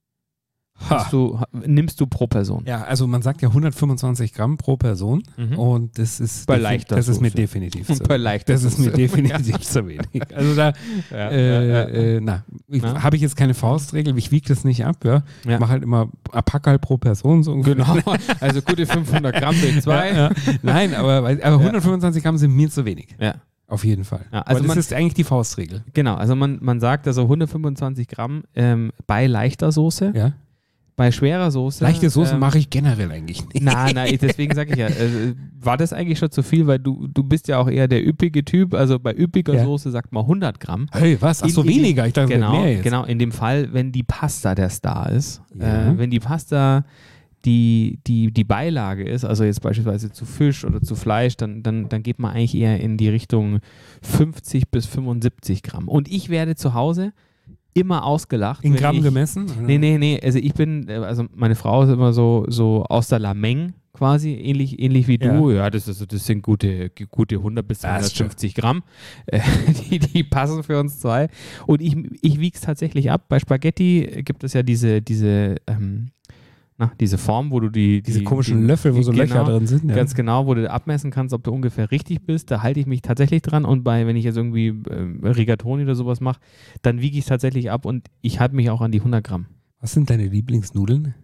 hast du, ha- nimmst du pro Person? Ja, also man sagt ja hundertfünfundzwanzig Gramm pro Person Mhm. und das ist, Bei defi- leichter das ist mir Soße. definitiv zu Bei leichter Das ist mir Soße. definitiv zu wenig. Also da, Ja, äh, ja, ja. Äh, na, Ja. habe ich jetzt keine Faustregel, ich wiege das nicht ab, ja. Ja. Ich mache halt immer ein Packerl pro Person so ungefähr. Genau, also gute fünfhundert Gramm durch zwei. Ja, ja. Nein, aber, weil- aber hundertfünfundzwanzig Gramm sind mir zu wenig. Ja. Auf jeden Fall. Ja, also Aber das man- ist eigentlich die Faustregel. Genau, also man, man sagt also hundertfünfundzwanzig Gramm ähm, bei leichter Soße. Ja? Bei schwerer Soße. Leichte Soßen ähm, mache ich generell eigentlich nicht. Nein, nein, deswegen sage ich ja, äh, war das eigentlich schon zu viel, weil du, du bist ja auch eher der üppige Typ, also bei üppiger Ja. Soße sagt man hundert Gramm. Hey, was? Ach so, In- in dem- weniger. Ich dachte, es Genau, wäre mehr jetzt. genau, in dem Fall, wenn die Pasta der Star ist, Ja. äh, wenn die Pasta die, die, die Beilage ist, also jetzt beispielsweise zu Fisch oder zu Fleisch, dann, dann, dann geht man eigentlich eher in die Richtung fünfzig bis fünfundsiebzig Gramm. Und ich werde zu Hause immer ausgelacht. In wenn Gramm ich, gemessen? oder? Nee, nee, nee, also ich bin, äh, also meine Frau ist immer so, so aus der Lameng quasi, ähnlich, ähnlich wie du. Ja, das, ist, das sind gute, gute hundert bis Das ist hundertfünfzig Gramm. Äh, die, die passen für uns zwei. Und ich, ich wiege es tatsächlich ab. Bei Spaghetti gibt es ja diese, diese, ähm, na, diese Form, wo du die, Diese die komischen die, Löffel, wo so genau, Löcher drin sind. Ja. Ganz genau, wo du abmessen kannst, ob du ungefähr richtig bist. Da halte ich mich tatsächlich dran. Und bei, wenn ich jetzt irgendwie äh, Rigatoni oder sowas mache, dann wiege ich es tatsächlich ab und ich halte mich auch an die hundert Gramm. Was sind deine Lieblingsnudeln?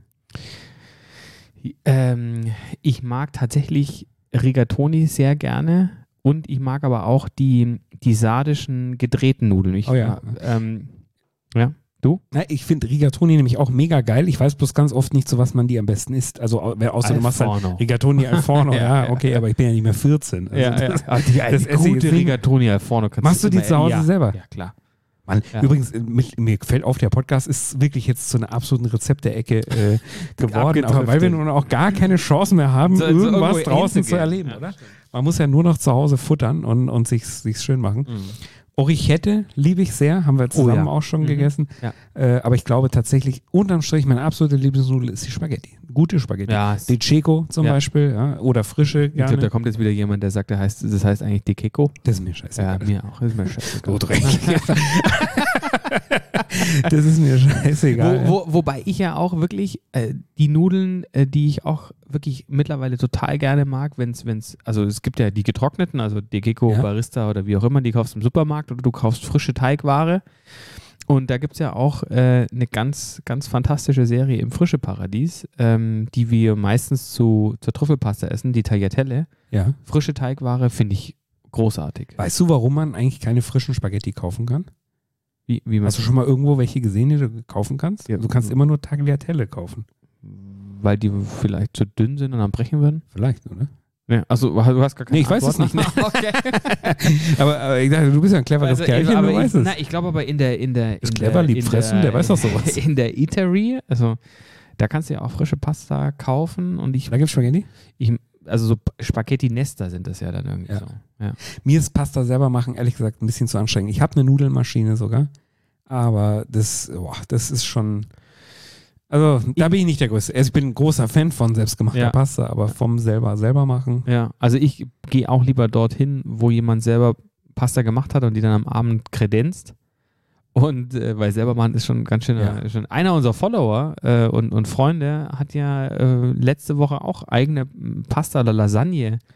Ähm, ich mag tatsächlich Rigatoni sehr gerne und ich mag aber auch die, die sardischen gedrehten Nudeln. Ich, Oh ja. Ähm, ja, du? Na, ich finde Rigatoni nämlich auch mega geil. Ich weiß bloß ganz oft nicht, zu was man die am besten isst. Also au- wer- außer du machst halt Forno. Rigatoni al Forno. Ja, ja, okay, aber ich bin ja nicht mehr vierzehn. Also Ja, ja. das- Ah, die, das die esse ich gute jetzt nicht. Rigatoni al Forno kannst Machst du die immer- zu Hause ja, selber? Ja, klar. Mann, Ja. übrigens, äh, mit, mir gefällt auf, der Podcast ist wirklich jetzt zu einer absoluten Rezepte-Ecke äh, geworden, aber weil wir nun auch gar keine Chance mehr haben, So- so irgendwas irgendwo draußen zu hinzugehen. erleben, Ja, oder? Man muss ja nur noch zu Hause futtern und, und sich sich's schön machen. Mhm. Orichette liebe ich sehr, haben wir zusammen ja. auch schon Mhm. gegessen. Ja. Äh, aber ich glaube tatsächlich, unterm Strich, meine absolute Lieblingsnudel ist die Spaghetti. Gute Spaghetti. Ja, Die Checo zum Ja. Beispiel, ja, oder frische Ich glaube, da gerne. kommt jetzt wieder jemand, der sagt, der heißt, das heißt eigentlich De Keko. Das ist mir Ja, scheißegal. mir auch. Ist mir scheißegal. Gut recht. Das ist mir scheißegal. Wo, wo, wobei ich ja auch wirklich äh, die Nudeln, äh, die ich auch wirklich mittlerweile total gerne mag, wenn es, wenn es, also es gibt ja die getrockneten, also De Keko, Ja. Barista oder wie auch immer, die kaufst du im Supermarkt oder du kaufst frische Teigware. Und da gibt es ja auch äh, eine ganz, ganz fantastische Serie im Frische Paradies, ähm, die wir meistens zu, zur Trüffelpasta essen, die Tagliatelle. Ja. Frische Teigware finde ich großartig. Weißt du, warum man eigentlich keine frischen Spaghetti kaufen kann? Wie, wie man Hast du schon mal irgendwo welche gesehen, die du kaufen kannst? Ja. Du kannst immer nur Tagliatelle kaufen. weil die vielleicht zu dünn sind und dann brechen würden? Vielleicht, oder? Ja, also du hast gar keine Nee, ich weiß es Antwort? nicht. Okay. aber, aber ich dachte, du bist ja ein cleveres Also, Kerlchen, aber du ich, weißt es. na, ich glaube aber in der in der Ist in clever, der, lieb in fressen, der weiß doch sowas. In der Eatery, also da kannst du ja auch frische Pasta kaufen und ich, Da gibt's Spaghetti? ich also so Spaghetti-Nester sind das ja dann irgendwie Ja. so. Ja. Mir ist Pasta selber machen, ehrlich gesagt, ein bisschen zu anstrengend. Ich habe eine Nudelmaschine sogar, aber das, boah, das ist schon. Also, da bin ich nicht der Größte. Also, ich bin ein großer Fan von selbstgemachter Ja. Pasta, aber vom selber selber machen. Ja, also ich gehe auch lieber dorthin, wo jemand selber Pasta gemacht hat und die dann am Abend kredenzt. Und äh, weil selber machen ist schon ganz schön. Ja. Schon einer unserer Follower äh, und, und Freunde hat ja äh, letzte Woche auch eigene Pasta oder Lasagne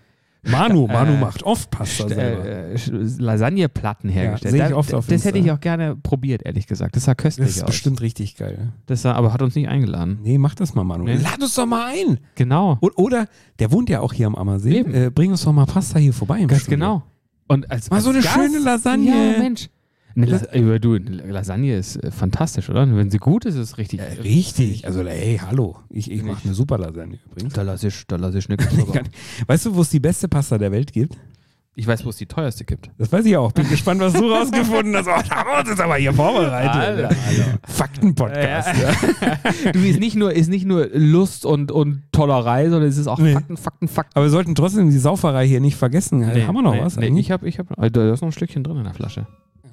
Manu, Manu Äh, macht oft Pasta selber. äh, Lasagneplatten hergestellt. sehe ich Da- oft auf das hätte Insta. ich auch gerne probiert, ehrlich gesagt. Das sah köstlich Das ist aus. bestimmt richtig geil. Das sah, aber hat uns nicht eingeladen. Nee, mach das mal, Manu. Nee. Lad uns doch mal ein. Genau. O- Oder, der wohnt ja auch hier am Ammersee. Eben. Äh, bring uns doch mal Pasta hier vorbei im Ganz Studio. genau. Und als, Mal als so eine Gast, schöne Lasagne. Ja, Mensch. Eine Las äh, du, eine Lasagne ist äh, fantastisch, oder? Wenn sie gut ist, ist es richtig. Äh, richtig. Also, ey, hallo. Ich, ich mache eine super Lasagne übrigens. Da lasse ich, da lasse ich nichts drüber. Weißt du, wo es die beste Pasta der Welt gibt? Ich weiß, wo es die teuerste gibt. Das weiß ich auch. Bin gespannt, was du rausgefunden hast. Oh, da haben wir uns jetzt aber hier vorbereitet. Alter, Alter. Fakten-Podcast. Ja. Du, ist nicht nur, ist nicht nur Lust und, und Tollerei, sondern es ist auch Nee. Fakten, Fakten, Fakten. Aber wir sollten trotzdem die Sauferei hier nicht vergessen. haben wir noch nee, was Nee, eigentlich? ich habe, ich hab, da ist noch ein Stückchen drin in der Flasche.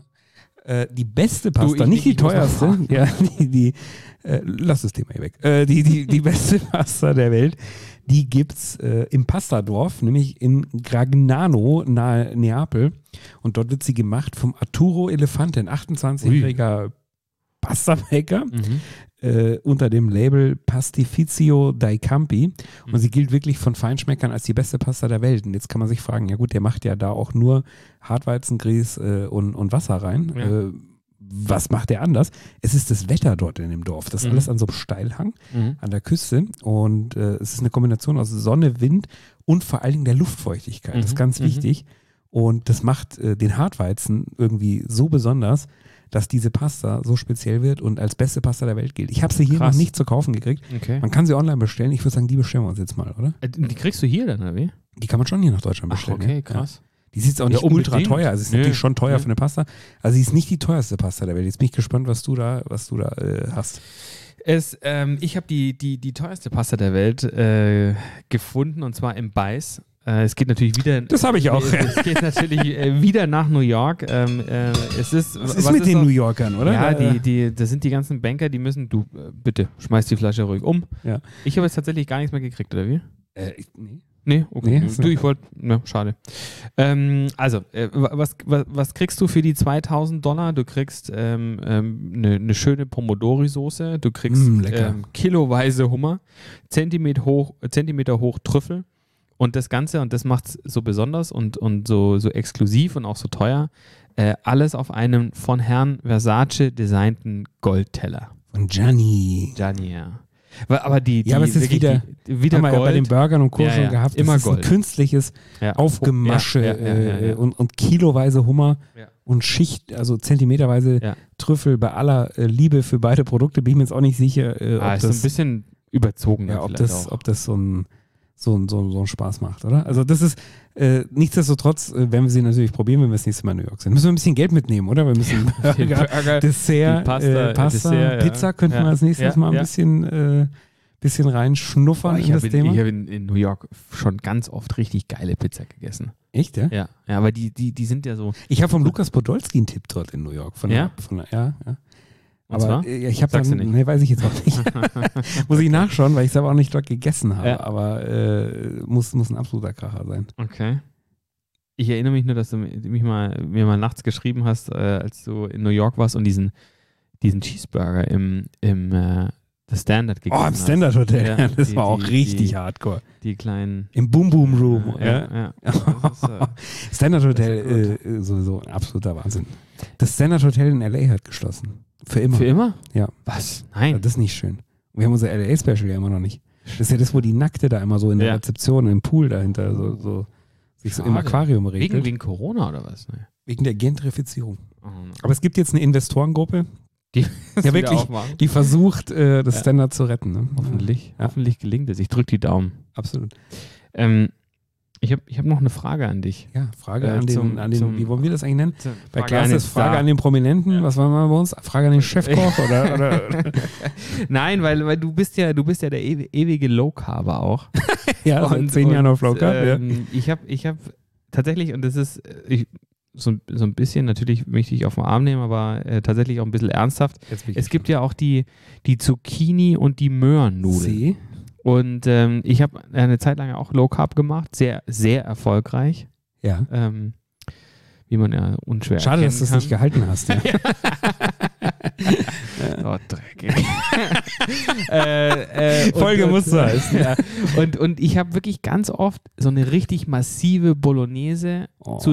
Äh, die beste Pasta, ich nicht nicht, die ich muss noch teuerste. fragen. Ja, die, die, äh, lass das Thema hier weg. Äh, die, die, die beste Pasta der Welt, die gibt's äh, im Pastadorf, nämlich in Gragnano nahe Neapel. Und dort wird sie gemacht vom Arturo Elefante, ein achtundzwanzigjähriger Pastamaker. Mhm. Äh, unter dem Label Pastificio dai Campi. Und sie gilt wirklich von Feinschmeckern als die beste Pasta der Welt. Und jetzt kann man sich fragen, ja gut, der macht ja da auch nur Hartweizengrieß äh, und, und Wasser rein. Ja. Äh, was macht der anders? Es ist das Wetter dort in dem Dorf. Das ist Mhm. alles an so einem Steilhang Mhm. an der Küste. Und äh, es ist eine Kombination aus Sonne, Wind und vor allen Dingen der Luftfeuchtigkeit. Das ist Mhm. ganz Mhm. wichtig. Und das macht äh, den Hartweizen irgendwie so besonders, dass diese Pasta so speziell wird und als beste Pasta der Welt gilt. Ich habe sie hier Krass. noch nicht zu kaufen gekriegt. Okay. Man kann sie online bestellen. Ich würde sagen, die bestellen wir uns jetzt mal, oder? Äh, Die kriegst du hier dann, oder wie? Die kann man schon hier nach Deutschland Ach, bestellen. okay, ja. krass. Ja. Die ist jetzt auch Ja, nicht ultra unbedingt. teuer. Also sie ist Nö. natürlich schon teuer Nö. für eine Pasta. Also sie ist nicht die teuerste Pasta der Welt. Jetzt bin ich gespannt, was du da, was du da äh, hast. Es, ähm, ich habe die, die, die teuerste Pasta der Welt äh, gefunden, und zwar im Beiß. Äh, es geht natürlich wieder. Das habe ich auch. Es, es geht natürlich äh, wieder nach New York. Ähm, äh, es ist, Was ist mit den so- New Yorkern, oder? Ja, Äh, die, die, das sind die ganzen Banker, die müssen, du, äh, bitte, schmeiß die Flasche ruhig um. Ja. Ich habe jetzt tatsächlich gar nichts mehr gekriegt, oder wie? Äh, ich, nee. Nee, okay. Nee, du, ich wollte, ja, schade. Ähm, also, äh, was, was, was kriegst du für die zweitausend Dollar? Du kriegst eine ähm, ähm, ne, ne schöne Pomodori-Soße, du kriegst Mm, lecker. ähm, kiloweise Hummer, Zentimeter hoch, Zentimeter hoch Trüffel und das Ganze, und das macht es so besonders und, und so, so exklusiv und auch so teuer, äh, alles auf einem von Herrn Versace designten Goldteller. Von Gianni. Gianni, ja. Aber aber die, die Ja, aber es ist wirklich wieder- die, wieder Haben wir ja bei den Gold. Burgern und Co. Ja, schon ja, gehabt. immer das ist Gold. ein künstliches Ja. Aufgemasche Ja, ja, ja, ja, äh, ja. Und, und kiloweise Hummer Ja. und Schicht, also zentimeterweise Ja. Trüffel. Bei aller äh, Liebe für beide Produkte bin ich mir jetzt auch nicht sicher, äh, ob, Ah, ist so ein das, bisschen überzogen. ja, dann ob, vielleicht das, auch. ob das so ein so ein, so, ein, so einen Spaß macht, oder? Also das ist, äh, nichtsdestotrotz äh, werden wir sie natürlich probieren, wenn wir das nächste Mal in New York sind. Müssen wir ein bisschen Geld mitnehmen, oder? Wir müssen Den Burger, Burger, Dessert, die Pasta, äh, Pasta Dessert, ja. Pizza könnten Ja. wir als nächstes Ja, mal ein ja. bisschen, äh, bisschen reinschnuffern Oh, ich in das habe in, Thema. ich hab in, in New York schon ganz oft richtig geile Pizza gegessen. Echt, ja? Ja, ja, aber die, die, die sind ja so. Ich habe vom Lukas Podolski einen Tipp dort in New York. Von Ja? Der, von der, ja, ja. Und Aber zwar? äh, ich habe Sagst dann, du nicht. nee, weiß ich jetzt auch nicht. Muss ich nachschauen, weil ich es aber auch nicht dort gegessen habe. Ja. Aber äh, muss, muss ein absoluter Kracher sein. Okay. Ich erinnere mich nur, dass du mich mal, mir mal nachts geschrieben hast, äh, als du in New York warst und diesen, diesen Cheeseburger im, im äh, The Standard gegessen Oh, im hast. Standard Hotel. Ja, das die- war auch die- richtig die- hardcore. Die kleinen. Im Boom Boom Room. Ja, ja. ja. Das ist, äh, Standard Das Hotel ist äh, sowieso ein absoluter Wahnsinn. Das Standard Hotel in L A hat geschlossen. Für immer. Für immer? Ja. Was? Ja, Nein. das ist nicht schön. Wir haben unser L A-Special ja immer noch nicht. Das ist ja das, wo die Nackte da immer so in der Ja. Rezeption, im Pool dahinter, so, so sich so im Schade. Aquarium Wegen, regelt. wegen Corona oder was? Nee. Wegen der Gentrifizierung. Oh, nein. Aber es gibt jetzt eine Investorengruppe, Die ja, wieder wirklich, aufmachen. die versucht, äh, das Ja. Standard zu retten. Ne? Hoffentlich. Ja. Hoffentlich gelingt es. Ich drücke die Daumen. Absolut. Ähm, ich habe ich hab noch eine Frage an dich. Ja, Frage Äh, an den, zum- an den zum- wie wollen wir das eigentlich nennen? Bei Frage Klaas an den ist Frage Star. an den Prominenten. Was war mal bei uns? Frage an den Chefkoch oder, oder Nein, weil, weil du bist ja, du bist ja der ewi- ewige Low Carber auch. ja, seit zehn Jahren auf Low Carb. ähm, Ich habe ich hab tatsächlich, und das ist äh, ich, so, so ein bisschen, natürlich möchte ich auf den Arm nehmen, aber äh, tatsächlich auch ein bisschen ernsthaft. ja. Es gibt ja auch die, die Zucchini und die Möhrennudeln. See. Und ähm, ich habe eine Zeit lang auch Low Carb gemacht, sehr, sehr erfolgreich. Ja. Ähm, wie man ja unschwer Schade, erkennen dass du es kann. nicht gehalten hast. Ja. Oh, dreckig. äh, äh, Folge und, muss so heißen. Ja. Und, und ich habe wirklich ganz oft so eine richtig massive Bolognese zu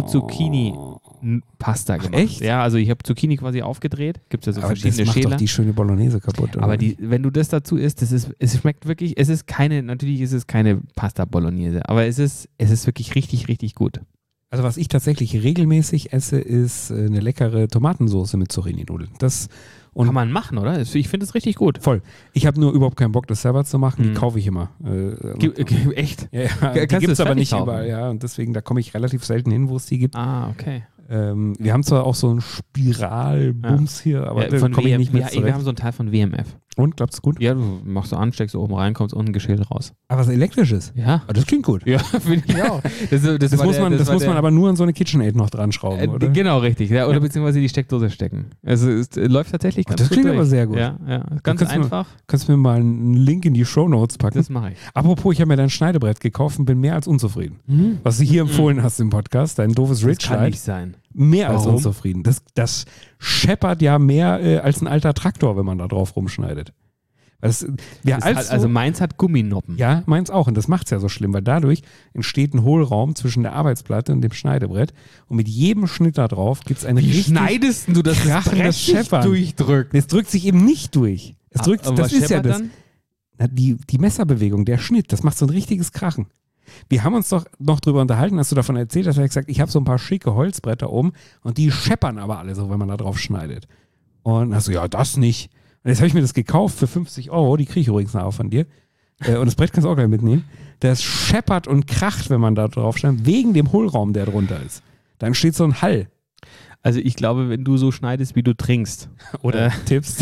Zucchini-Pasta gemacht. Echt? Ja, also ich habe Zucchini quasi aufgedreht. Gibt es ja so Aber das verschiedene macht Schäler. doch die schöne Bolognese kaputt. Oder? Aber die, wenn du das dazu isst, das ist, es schmeckt wirklich, es ist keine, natürlich ist es keine Pasta Bolognese, aber es ist, es ist wirklich richtig, richtig gut. Also was ich tatsächlich regelmäßig esse, ist äh, eine leckere Tomatensauce mit Zucchini-Nudeln. Das und Kann man machen, oder? Ich finde es richtig gut. voll. Ich habe nur überhaupt keinen Bock, das selber zu machen. Die Mhm. kaufe ich immer. Äh, Gi- und- gi- Echt? ja, ja, Kannst die du gibt es das aber fertig nicht kaufen? überall. Ja, und deswegen, da komme ich relativ selten hin, wo es die gibt. Ah, okay. Ähm, wir haben zwar auch so einen Spiralbums hier, aber Ja, da von komme ich W M, nicht mit ja, wir zurecht. haben so einen Teil von W M F. Und, glaubst du gut? Ja, du machst so an, steckst so oben rein, kommst unten geschält raus. Aber was Elektrisches? Ja. Ah, das klingt gut. Ja, finde ich auch. Das, das, Das, war muss der- man, das war muss man der- aber nur an so eine KitchenAid noch dran schrauben, Äh, oder? Genau, richtig. Ja, oder beziehungsweise die Steckdose stecken. Also es äh, läuft tatsächlich Oh, ganz das gut klingt durch. aber sehr gut. Ja, ja. Ganz kannst du- einfach. Kannst du mir mal einen Link in die Shownotes packen? Das mache ich. Apropos, ich habe mir dein Schneidebrett gekauft und bin mehr als unzufrieden. Was du hier empfohlen hast im Podcast, dein doofes Mhm. Das kann Ridge-Light, nicht sein. mehr als Warum? unzufrieden. Das, das scheppert ja mehr äh, als ein alter Traktor, wenn man da drauf rumschneidet. Das, wir Das als hat, also meins hat Gumminoppen. ja, meins auch. Und das macht es ja so schlimm, weil dadurch entsteht ein Hohlraum zwischen der Arbeitsplatte und dem Schneidebrett. Und mit jedem Schnitt da drauf gibt es ein Wie richtig schneidest du das krachendes Scheppern. durchdrückt? Es drückt sich eben nicht durch. Es drückt, Aber das was ist ja scheppert das. dann? Na, die, die Messerbewegung, der Schnitt, das macht so ein richtiges Krachen. Wir haben uns doch noch drüber unterhalten, hast du davon erzählt, dass er gesagt, ich habe so ein paar schicke Holzbretter oben und die scheppern aber alle so, wenn man da drauf schneidet. Und hast du, ja, das nicht. Und jetzt habe ich mir das gekauft für fünfzig Euro, die kriege ich übrigens nachher von dir. Äh, und das Brett kannst du auch gleich mitnehmen. Das scheppert und kracht, wenn man da drauf schneidet, wegen dem Hohlraum, der drunter ist. Da entsteht so ein Hall. Also ich glaube, wenn du so schneidest, wie du trinkst Oder äh, tippst.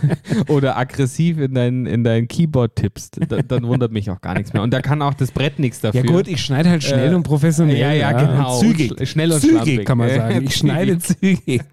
oder aggressiv in dein, in dein Keyboard tippst, da, dann wundert mich auch gar nichts mehr. Und da kann auch das Brett nichts dafür. Ja gut, ich schneide halt schnell Äh, und professionell. ja, ja, genau. Und zügig. Und sch- schnell und zügig, schlampig. kann man sagen. Ich Zügig. schneide zügig.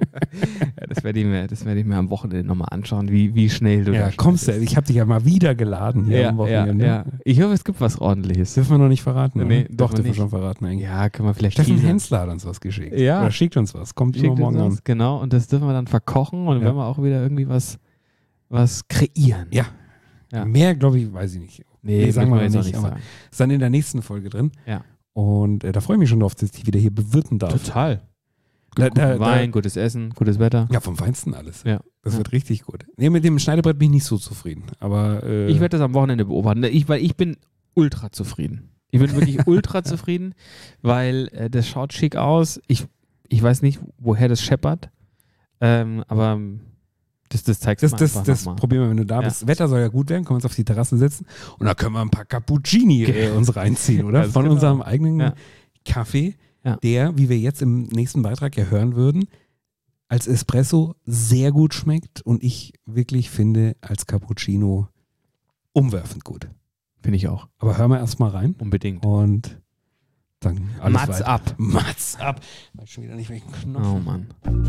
Ja, das werde ich, mir- das werd ich mir am Wochenende nochmal anschauen, wie, wie schnell du Ja, da kommst du. schneidest. Ich habe dich ja mal wieder geladen hier Ja, am ja, Wochenende. ja. Ich hoffe, es gibt was Ordentliches. Dürfen wir noch nicht verraten, oder? Nee, Doch, dürfen wir dürfen wir nicht. schon verraten eigentlich. Ja, können wir vielleicht Steffen teasern. Hensler hat uns was geschickt. Ja. Oder schickt uns was. Kommt Schickt immer morgen uns an. was, genau, und das dürfen wir dann verkochen und Ja. werden wir auch wieder irgendwie was, was kreieren. Ja. Ja. Mehr, glaube ich, weiß ich nicht. Nee, Nee, sagen müssen wir jetzt nicht, auch nicht aber- sagen. Ist dann in der nächsten Folge drin. Ja. Und äh, da freue ich mich schon drauf, dass ich die wieder hier bewirten darf. Total. Da, Guten da, Wein, da, gutes Essen, gutes Wetter. ja, vom Feinsten alles. Ja. Das Ja. wird richtig gut. Nee, mit dem Schneidebrett bin ich nicht so zufrieden. Aber äh, Ich werde das am Wochenende beobachten, ich, weil ich bin ultra zufrieden. Ich bin wirklich ultra zufrieden, weil äh, das schaut schick aus. Ich, ich weiß nicht, woher das scheppert, ähm, aber das, das zeigt Das, mal das, einfach das noch mal. probieren wir, wenn du da Ja. bist. Wetter soll ja gut werden, können wir uns auf die Terrasse setzen und da können wir ein paar Cappuccini äh, uns reinziehen, oder? Ganz Von genau. unserem eigenen Ja. Kaffee, Ja. der, wie wir jetzt im nächsten Beitrag ja hören würden, als Espresso sehr gut schmeckt und ich wirklich finde, als Cappuccino umwerfend gut. Finde ich auch. Aber hören wir erstmal rein Unbedingt. und dann alles Mats weiter. ab. Mats ab. Ich weiß schon wieder nicht, welchen Knopf. Oh Mann.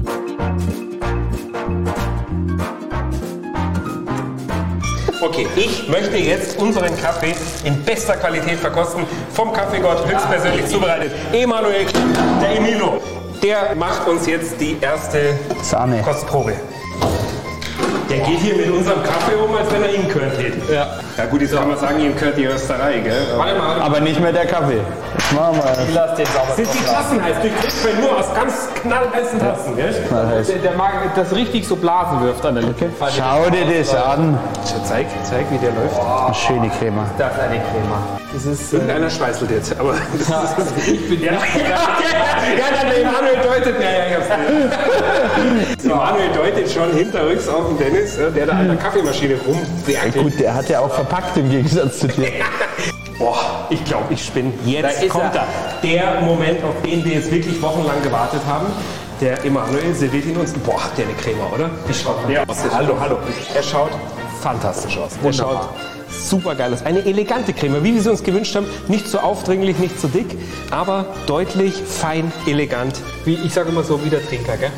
Okay, ich möchte jetzt unseren Kaffee in bester Qualität verkosten, vom Kaffeegott höchstpersönlich zubereitet. Emanuel, der Emilo, der macht uns jetzt die erste Sahne. Kostprobe. Der geht hier mit unserem Kaffee um, als wenn er ihm gehört hätte. Ja. Ja gut, jetzt kann man sagen, ihm gehört die Rösterei, gell? Warte mal. Aber nicht mehr der Kaffee. Jetzt machen wir Ich lass den sauber. Sind die Tassen heiß? Die kriegt man nur aus ganz knallheißen Tassen, gell? mal. Der, der mag das richtig so Blasen wirft an der Lippe. Schau dir das an. Zeig, zeig, wie der läuft. Eine schöne Creme. Das ist eine Crema. Das ist. Äh, Irgendeiner schweißelt jetzt, aber das ist... ich bin Ja, ja, ja, ja, der Emanuel deutet, ja, ja, ich hab's gesehen. Emanuel deutet schon hinterrücks auf den Dennis, der da an der Kaffeemaschine rumwerkelt. Gut, der hat ja auch verpackt im Gegensatz zu dir. Boah, ich glaube, ich spinne. Jetzt Da ist kommt er. Der Moment, auf den wir jetzt wirklich wochenlang gewartet haben. Der Emanuel serviert ihn uns. Boah, hat der eine Creme, oder? Wie schaut der aus? Hallo, hallo. Er schaut fantastisch aus. Der schaut super geil aus. Eine elegante Creme, wie wir sie uns gewünscht haben. Nicht so aufdringlich, nicht so dick, aber deutlich, fein, elegant. Wie, ich sage immer so, wie der Trinker, gell?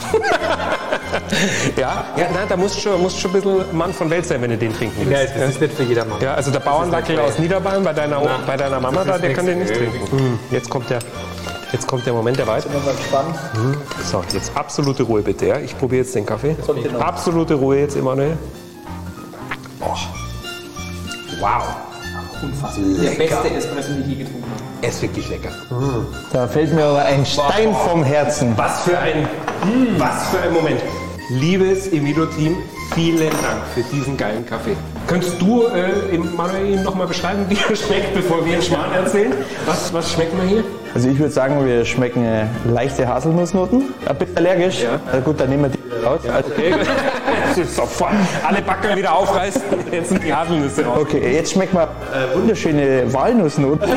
Ja, ja, nein, da musst du schon, musst schon ein bisschen Mann von Welt sein, wenn du den trinken willst. Ja, das ist nicht für jedermann. Ja, also der Bauernlackel aus Niederbayern bei deiner, Na, bei deiner Mama das da, ist der kann den nicht nix. trinken. Hm, Jetzt kommt der, Jetzt kommt der Moment der Wahrheit. Sind wir mal gespannt. So, jetzt absolute Ruhe bitte. Ja? Ich probiere jetzt den Kaffee. Absolute Ruhe jetzt, Emanuel. Oh. Wow. Unfassbar. Der beste Espresso, den ich je getrunken habe. Er ist wirklich lecker. Da fällt mir aber ein Stein vom Herzen. Was für ein, was für ein Moment. Liebes Emilo-Team, vielen Dank für diesen geilen Kaffee. Könntest du, äh, Manuel, ihm nochmal beschreiben, wie er schmeckt, bevor wir einen Schmarrn erzählen? Was, was schmeckt man hier? Also ich würde sagen, wir schmecken äh, leichte Haselnussnoten. Ein bisschen allergisch. Ja. Also gut, dann nehmen wir die wieder raus. Ja, okay. Sofort alle Backen wieder aufreißen. Jetzt sind die Haselnüsse raus. Okay, jetzt schmeckt man äh, wunderschöne Walnussnoten.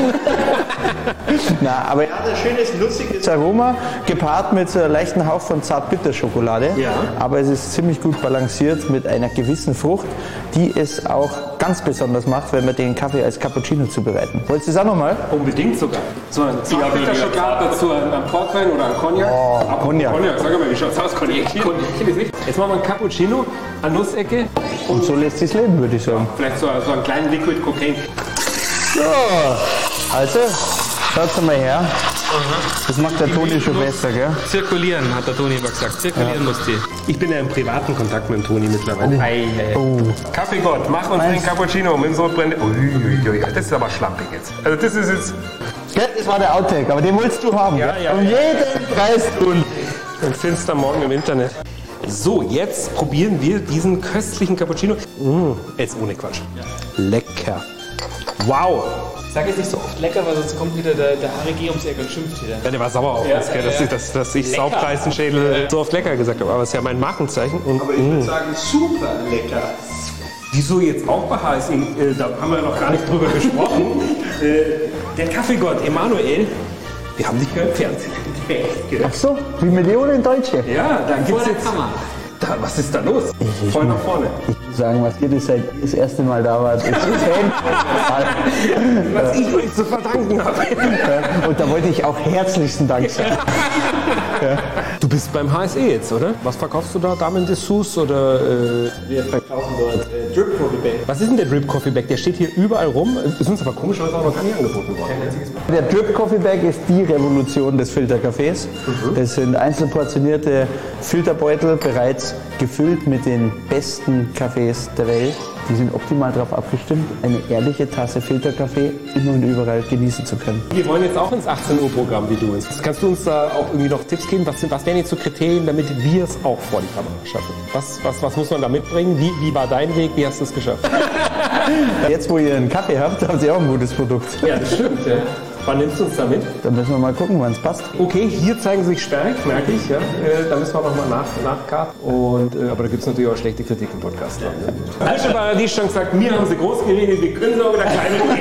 Na, aber er hat ein schönes, lustiges Aroma, gepaart mit so einem leichten Hauch von Zartbitterschokolade. Ja. Aber es ist ziemlich gut balanciert mit einer gewissen Frucht, die es auch ganz besonders macht, wenn wir den Kaffee als Cappuccino zubereiten. Wolltest du das auch nochmal? Unbedingt sogar. So ein Zartbitterschokolade dazu, ein Portwein oder ein Cognac. Oh, Aber Cognac. Cognac, sag mal, wie schaut's aus? Cognac. Cognac ist nicht. Jetzt machen wir einen Cappuccino an Nussecke. Und so lässt sich's leben, würde ich sagen. Vielleicht so, so einen kleinen Liquid Cocaine. So, also, schaut's mal her. Das macht der Toni schon besser, gell? Zirkulieren, hat der Toni immer gesagt. Zirkulieren muss die. Ich bin ja im privaten Kontakt mit dem Toni mittlerweile. Oh. Kaffeegott, mach uns einen Cappuccino mit Sodbrenne. Uiuiui, das ist aber schlampig jetzt. Also das ist jetzt... Gell, das war der Outtake, aber den wolltest du haben. Ja, gell? ja, um ja. jeden Preis tun. Den findest du morgen im Internet. So, jetzt probieren wir diesen köstlichen Cappuccino. Mmh, jetzt ohne Quatsch. Lecker. Wow. Sag jetzt nicht so oft lecker, weil sonst kommt wieder der, der H R G ums Eck und schimpft wieder. Ja, der war sauer auf Ja, uns, gell, ja, dass, ja. ich, dass, dass ich Saubpreisenschädel so oft lecker gesagt habe. Aber es ist ja mein Markenzeichen. Und, Aber ich würde sagen, super lecker. wieso jetzt auch bei H S I? Äh, da haben wir noch gar nicht drüber gesprochen. äh, der Kaffeegott Emanuel, wir haben dich ja im Fernsehen entdeckt, gell? Ach so, wie Millionen Deutsche. Ja, da gibt's der jetzt... Kammer. Da, was ist da los? Voll nach vorne. Ich muss sagen, was ihr das, seit ihr das erste Mal da wart, ist phänomenal. Was ich euch zu verdanken habe. Und da wollte ich auch herzlichsten Dank sagen. Du bist beim H S E jetzt, oder? Was verkaufst du da? Damen-Dessous oder... Äh, Wir verkaufen dort äh, Drip Coffee Bag. was ist denn der Drip Coffee Bag? Der steht hier überall rum. Ist uns aber komischerweise auch noch gar nicht angeboten worden. Der Drip Coffee Bag ist die Revolution des Filterkaffees. Das sind einzeln portionierte Filterbeutel, bereits gefüllt mit den besten Kaffees der Welt. Die sind optimal darauf abgestimmt, eine ehrliche Tasse Filterkaffee immer und überall genießen zu können. Wir wollen jetzt auch ins achtzehn Uhr Programm, wie du es. Kannst du uns da auch irgendwie noch Tipps geben? Was, sind, was wären jetzt so Kriterien, damit wir es auch vor die Kamera schaffen? Was, was, was muss man da mitbringen? Wie, wie war dein Weg? Wie hast du es geschafft? Jetzt, wo ihr einen Kaffee habt, habt ihr auch ein gutes Produkt. Ja, das stimmt. Ja. Wann nimmst du uns da mit? Dann müssen wir mal gucken, wann es passt. Okay, hier zeigen sie sich stark, merke ich. Ja. Äh, da müssen wir nochmal nach, nachkarten. Und, äh, aber da gibt es natürlich auch schlechte Kritik im Podcast. Ne? Falsche Paradiesstank sagt, mir haben sie groß geredet, wir können sie auch wieder kleine reden.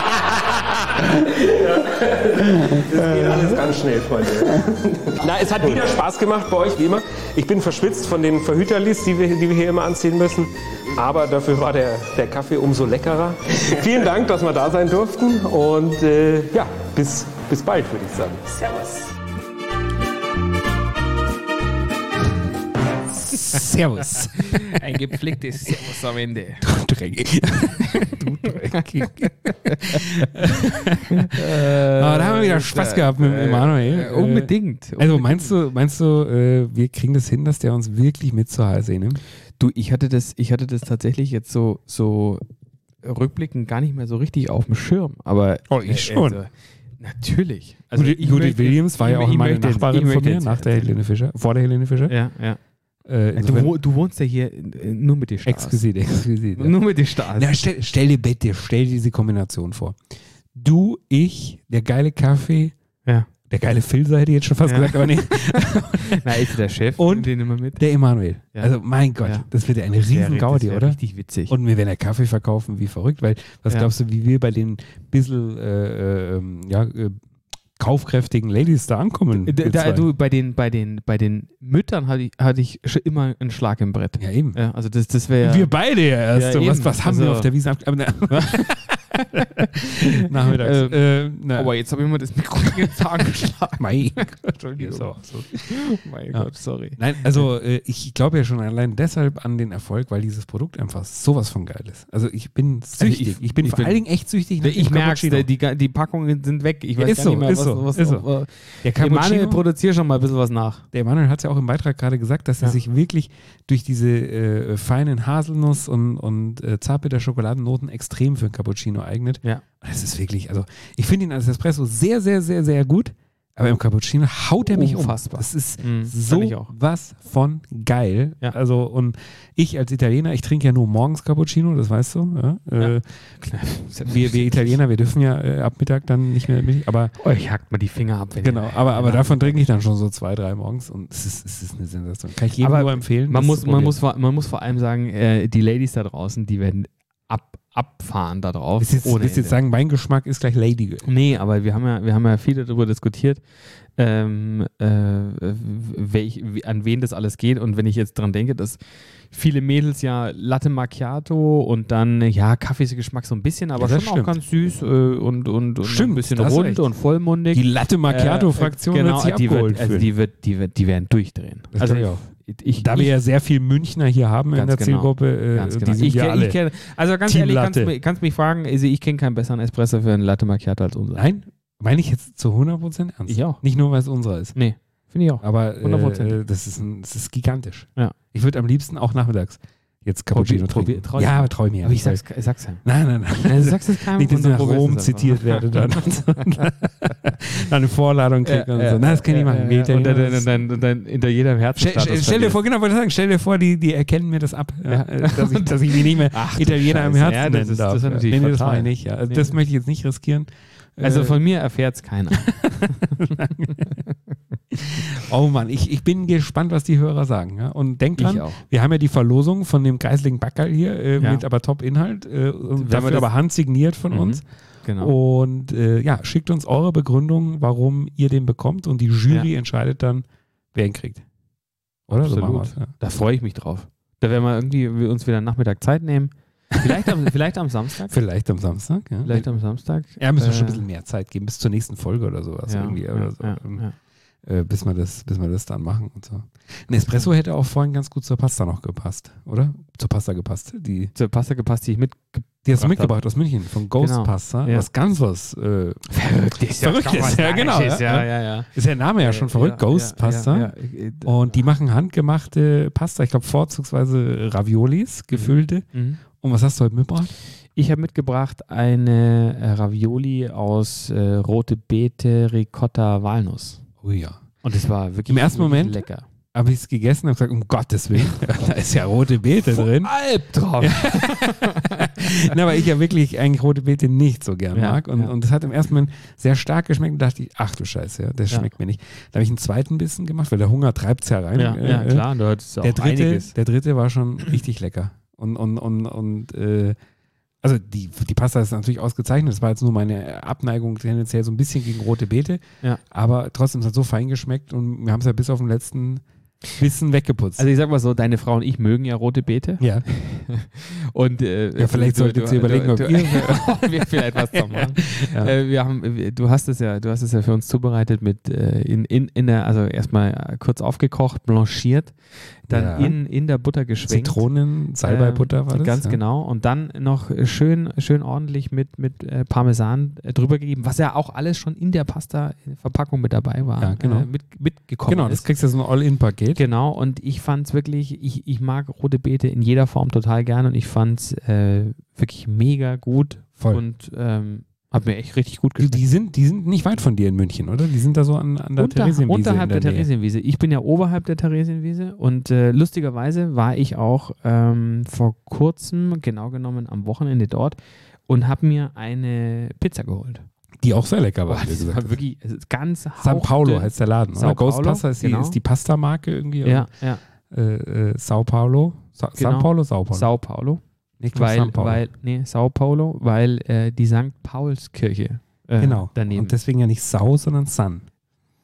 Ja. Das geht alles ganz schnell, Freunde. Na, es hat wieder Spaß gemacht bei euch, wie immer. Ich bin verschwitzt von den Verhüterlis, die wir, die wir hier immer anziehen müssen. Aber dafür war der, der Kaffee umso leckerer. Vielen Dank, dass wir da sein durften. Und äh, ja, bis, bis bald, würde ich sagen. Servus. Servus. Ein gepflegtes Servus am Ende. Du Dreckig. Du Dreckig. Aber da haben wir wieder Spaß gehabt mit Äh, Emanuel. äh, unbedingt. Also meinst du, meinst du, äh, wir kriegen das hin, dass der uns wirklich mit zur H S E nimmt? Du, ich hatte das, ich hatte das tatsächlich jetzt so, so rückblickend gar nicht mehr so richtig auf dem Schirm. Aber Oh, ich schon. Also, natürlich. Also Judith ich Judith möchte- Williams war ich- ja auch ich meine möchte- Nachbarin ich von möchte mir, jetzt- nach der Helene Fischer, vor der Helene Fischer. Ja, ja. Äh, Du, insofern- wo- du wohnst ja hier äh, nur mit den Stars. exquisit, exquisit. Ja. Nur mit den Stars. Na, stell, stell dir bitte, stell dir diese Kombination vor. Du, ich, der geile Kaffee, Ja. der geile Filzer hätte ich jetzt schon fast Ja. gesagt, aber nee. Na, ist der Chef. Und den immer mit. Der Emanuel. Ja. Also mein Gott, Ja. das wird ja eine Das wär- riesen das Gaudi, wär oder? Richtig witzig. Und wir werden ja Kaffee verkaufen wie verrückt, weil was Ja. glaubst du, wie wir bei den bisschen äh, äh, ja, äh, kaufkräftigen Ladies da ankommen? Da, wir da, zwei? du, bei, den, bei, den, bei den Müttern hatte ich, hatte ich schon immer einen Schlag im Brett. ja, eben. Ja, also das, das wäre Wir beide ja erst. Ja, so. was, eben. was haben wir Also- auf der Wiese ab? Aber, na, Nachmittags. Ähm, äh, na, Aber jetzt habe ich mir das Mikro in den Zahn geschlagen. mein Entschuldigung. Ist auch so. Mein Ja. Gott, sorry. Nein, also äh, ich glaube ja schon allein deshalb an den Erfolg, weil dieses Produkt einfach sowas von geil ist. Also ich bin süchtig. ich- ich, bin ich vor bin- allen Dingen echt süchtig. nach Ich dem merke, Cappuccino. die, die, die Packungen sind weg. Ich weiß Ist gar so, nicht mehr, ist was, so, was, ist so. was, Der Emanuel, Cappuccino, produziert schon mal ein bisschen was nach. der Emanuel hat es ja auch im Beitrag gerade gesagt, dass er Ja. sich wirklich durch diese äh, feinen Haselnuss- und, und äh, Zartbitter-Schokoladennoten extrem für ein Cappuccino eignet. Ja. Das ist wirklich, also ich finde ihn als Espresso sehr, sehr, sehr, sehr gut, aber im Cappuccino haut er mich Unfassbar. um. Das ist Mhm, so fand ich auch. was von geil. Ja. Also und ich als Italiener, ich trinke ja nur morgens Cappuccino, das weißt du. Ja? Äh, wir, wir Italiener, wir dürfen ja äh, ab Mittag dann nicht mehr Milch, aber Euch hackt mal die Finger ab. Wenn genau, ihr- aber, aber Ja. davon trinke ich dann schon so zwei, drei morgens und es ist, es ist eine Sensation. Kann ich jedem Aber nur empfehlen. Man das muss, zu man, probieren. muss, vor- man muss vor allem sagen, äh, die Ladies da draußen, die werden ab, abfahren da drauf. Willst du jetzt, ohne willst du jetzt Ende. sagen, mein Geschmack ist gleich Lady. Nee, aber wir haben ja, wir haben ja viel darüber diskutiert, ähm, äh, welch, wie, an wen das alles geht. Und wenn ich jetzt dran denke, dass viele Mädels ja Latte Macchiato und dann, ja, Kaffeegeschmack so ein bisschen, aber Ja, das schon auch stimmt. ganz süß äh, und, und, und Stimmt, ein bisschen da hast du rund recht. und vollmundig. Die Latte Macchiato-Fraktion äh, genau, wird sich die abgeholt wird, also fühlen. die, wird, die, wird, die werden durchdrehen. Das also glaube ich auch. Ich, Da wir ja sehr viel Münchner hier haben in Ganz der genau. Zielgruppe, äh, Ganz genau. die sind Ich, ja kenn- alle. ich kenn, also ganz Team ehrlich, kannst du Latte. mich, kannst mich fragen, also ich kenne keinen besseren Espresso für einen Latte Macchiato als unser. Nein, meine ich jetzt zu hundert Prozent ernst. Ich auch. Nicht nur, weil es unserer ist. Nee, finde ich auch. Aber hundert Prozent. äh, das, ist ein, das ist gigantisch. Ja. Ich würde am liebsten auch nachmittags jetzt Cappuccino Probier- trinken. probier- trau- ja, aber trau ich mir. Aber ich nicht, sag's, ich sag's ja. weil- Nein, nein, nein. Du sagst es keinem. Nicht, dass und ich dann nach probierst Rom du's einfach. zitiert werde dann. dann eine Vorladung kriege und so. Nein, das kann ich machen. Wir Ja, und Italiener, dann, das- dann, dann, dann hinter jeder Stell, Herzstatus stell, stell dir vor, genau, wollte ich sagen, stell dir vor, die, die erkennen mir das ab, ja, Ja. äh, dass, ich, dass ich mich nicht mehr Ach, du Italiener im Scheiße. Herzen Ja, das nennen ist- darf. das ist Ja. natürlich nee, nee, das fatal. meine ich nicht. Ja. Also Nee. das möchte ich jetzt nicht riskieren. Also Äh, von mir erfährt es keiner. oh Mann, ich, ich bin gespannt, was die Hörer sagen. Ja? Und denk dran, Ich auch. wir haben ja die Verlosung von dem geisligen Backerl hier äh, Ja. mit aber Top-Inhalt. Äh, und Wenn wir dafür das- aber handsigniert von Mhm. uns. Genau. Und äh, ja, schickt uns eure Begründung, warum ihr den bekommt und die Jury entscheidet dann, wer ihn kriegt. Oder? So machen Absolut. wir's, ja. Da freue ich mich drauf. Da werden wir irgendwie wir uns wieder einen Nachmittag Zeit nehmen. Vielleicht am, vielleicht am Samstag. Vielleicht am Samstag. Ja, Vielleicht am Samstag. ja müssen wir schon ein Äh, bisschen mehr Zeit geben, bis zur nächsten Folge oder sowas. ja, irgendwie, ja, oder so. ja, Ähm, ja. Äh, bis, wir das, bis wir das dann machen und so. Ein Espresso hätte auch vorhin ganz gut zur Pasta noch gepasst, oder? Zur Pasta gepasst. Die, Zur Pasta gepasst, die ich mit. die hast du Gebracht mitgebracht aus München, von Ghost Genau. Pasta. Ja. Was ganz was äh, Verrückt ist Verrückt ist, ja, genau, Ja, ja. ja, ja. ist der Name ja schon verrückt, Ghost Pasta. Ja, ja, ja. Und die machen handgemachte Pasta, ich glaube vorzugsweise Raviolis, gefüllte. Mhm. Und was hast du heute mitgebracht? Ich habe mitgebracht eine äh, Ravioli aus äh, rote Beete, Ricotta, Walnuss. Oh ja. Und es war wirklich Im ersten wirklich Moment? lecker. Habe ich es gegessen und gesagt, um Gottes Willen, da ist ja rote Beete drin. Albtraum. Na, weil ich ja wirklich eigentlich rote Beete nicht so gern Ja, mag. Und, ja. und das hat im ersten Moment sehr stark geschmeckt und dachte ich, ach du Scheiße, ja, das Ja. schmeckt mir nicht. Da habe ich einen zweiten Bissen gemacht, weil der Hunger treibt es ja rein. Ja, Äh, ja, äh, klar, du hattest auch Der dritte, einiges. der dritte war schon richtig lecker. Und, und, und, und äh, also die, die Pasta ist natürlich ausgezeichnet. Das war jetzt nur meine Abneigung tendenziell so ein bisschen gegen rote Beete. Ja. Aber trotzdem es hat so fein geschmeckt und wir haben es ja bis auf den letzten Bissen weggeputzt. Also ich sag mal so, deine Frau und ich mögen ja rote Beete. ja. Und, äh, Ja, vielleicht solltet ihr überlegen, ob du, ihr- ob wir vielleicht was da machen. Ja. Äh, wir haben, wir- du hast es ja, du hast es ja für uns zubereitet mit äh, in, in, in der, also erstmal kurz aufgekocht, blanchiert, dann Ja. in, in der Butter geschwenkt. Zitronen, Salbeibutter war das? Ganz ja. genau. Und dann noch schön, schön ordentlich mit, mit äh, Parmesan äh, drüber gegeben, was ja auch alles schon in der Pasta-Verpackung mit dabei war. Ja, genau. Äh, mit, mitgekommen Genau, das ist. kriegst du so ein All-In-Paket. Genau, und ich fand es wirklich, ich, ich mag rote Beete in jeder Form total gern und ich fand es äh, wirklich mega gut Voll. und ähm, hat mir echt richtig gut Die, geschmeckt. die, sind, die sind nicht weit von dir in München, oder? Die sind da so an, an der Unter, Theresienwiese. unterhalb in der, der Nähe. Theresienwiese. Ich bin ja oberhalb der Theresienwiese und äh, lustigerweise war ich auch ähm, vor kurzem, genau genommen am Wochenende dort und habe mir eine Pizza geholt. Die auch sehr lecker war, Boah, wie du das gesagt war hast. wirklich es ist ganz Sao Paulo hauchdünn. heißt der Laden, Sao oder? Ghost Paulo, Pasta ist die, genau. ist die Pasta-Marke irgendwie. Ja, ja. Äh, äh, Sao Paulo. Sa Genau. Sao Paulo, Sao Paulo. Sao Paulo. Ich glaub, Weil, Sao Paulo. weil, nee, Sao Paulo, weil äh, die Sankt Paulskirche äh, genau. daneben. Und deswegen ja nicht Sau, sondern San.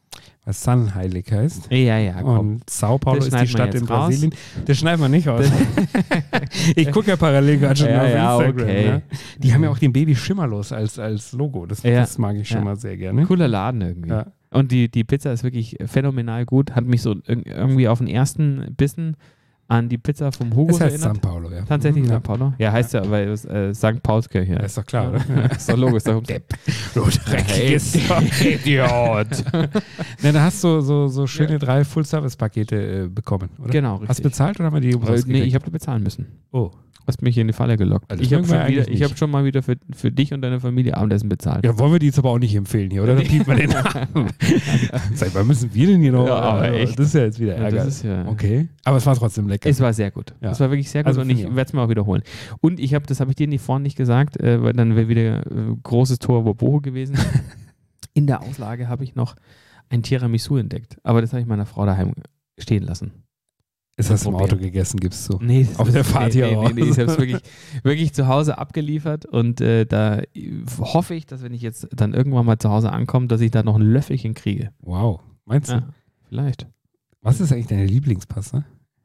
weil San heilig heißt. Ja, ja, komm. Und Sao Paulo Das ist die schneiden wir Stadt jetzt in raus. Brasilien. Das schneiden wir nicht aus. Ich gucke ja parallel gerade schon Ja, auf ja, Instagram. okay. Ja. Die haben ja auch den Baby Schimmerlos als, als Logo. Das, Ja. das mag ich schon Ja. mal sehr gerne. Cooler Laden irgendwie. Ja. Und die, die Pizza ist wirklich phänomenal gut. Hat mich so irg- irgendwie auf den ersten Bissen an die Pizza vom Hugo Das heißt erinnert. San Paulo, ja. Tatsächlich Mhm, San Paulo? Ja, heißt ja, weil es äh, Sankt Paulskirche ja. ist. Ist doch klar, oder? Ja, ist doch Logo, ist doch Du dreckiges Idiot. Ne, da hast du so, so schöne drei Full-Service-Pakete äh, bekommen, oder? Genau, Hast du richtig. bezahlt oder haben wir die Äh, umsonst nee, gekriegt? ich habe bezahlen müssen. Oh. Hast mich in die Falle gelockt. Also ich habe das mögen schon, wir wieder- eigentlich ich hab nicht. schon mal wieder für, für dich und deine Familie Abendessen bezahlt. Ja, wollen wir die jetzt aber auch nicht empfehlen hier, oder? Dann piept man den Namen. Sag, wann müssen wir denn hier noch? Ja, aber äh, echt. Das ist ja jetzt wieder Ja, Ärger. das ist ja- Okay. Aber es war trotzdem lecker. Es war sehr gut. Ja. Es war wirklich sehr gut Also und finde ich ich auch. werde es mir auch wiederholen. Und ich habe, das habe ich dir nicht vorhin nicht gesagt, äh, weil dann wäre wieder äh, großes Tor Bobo gewesen. In der Auslage habe ich noch ein Tiramisu entdeckt, aber das habe ich meiner Frau daheim stehen lassen. Ist das im probieren. Auto gegessen, gibst du? Nee, das Auf ist- der Fahrt nee, hier nee, raus. nee, nee, ich habe es wirklich, wirklich zu Hause abgeliefert und äh, da hoffe ich, dass wenn ich jetzt dann irgendwann mal zu Hause ankomme, dass ich da noch ein Löffelchen kriege. Wow. Meinst du? Ja, vielleicht. Was ist eigentlich deine Lieblingspasta?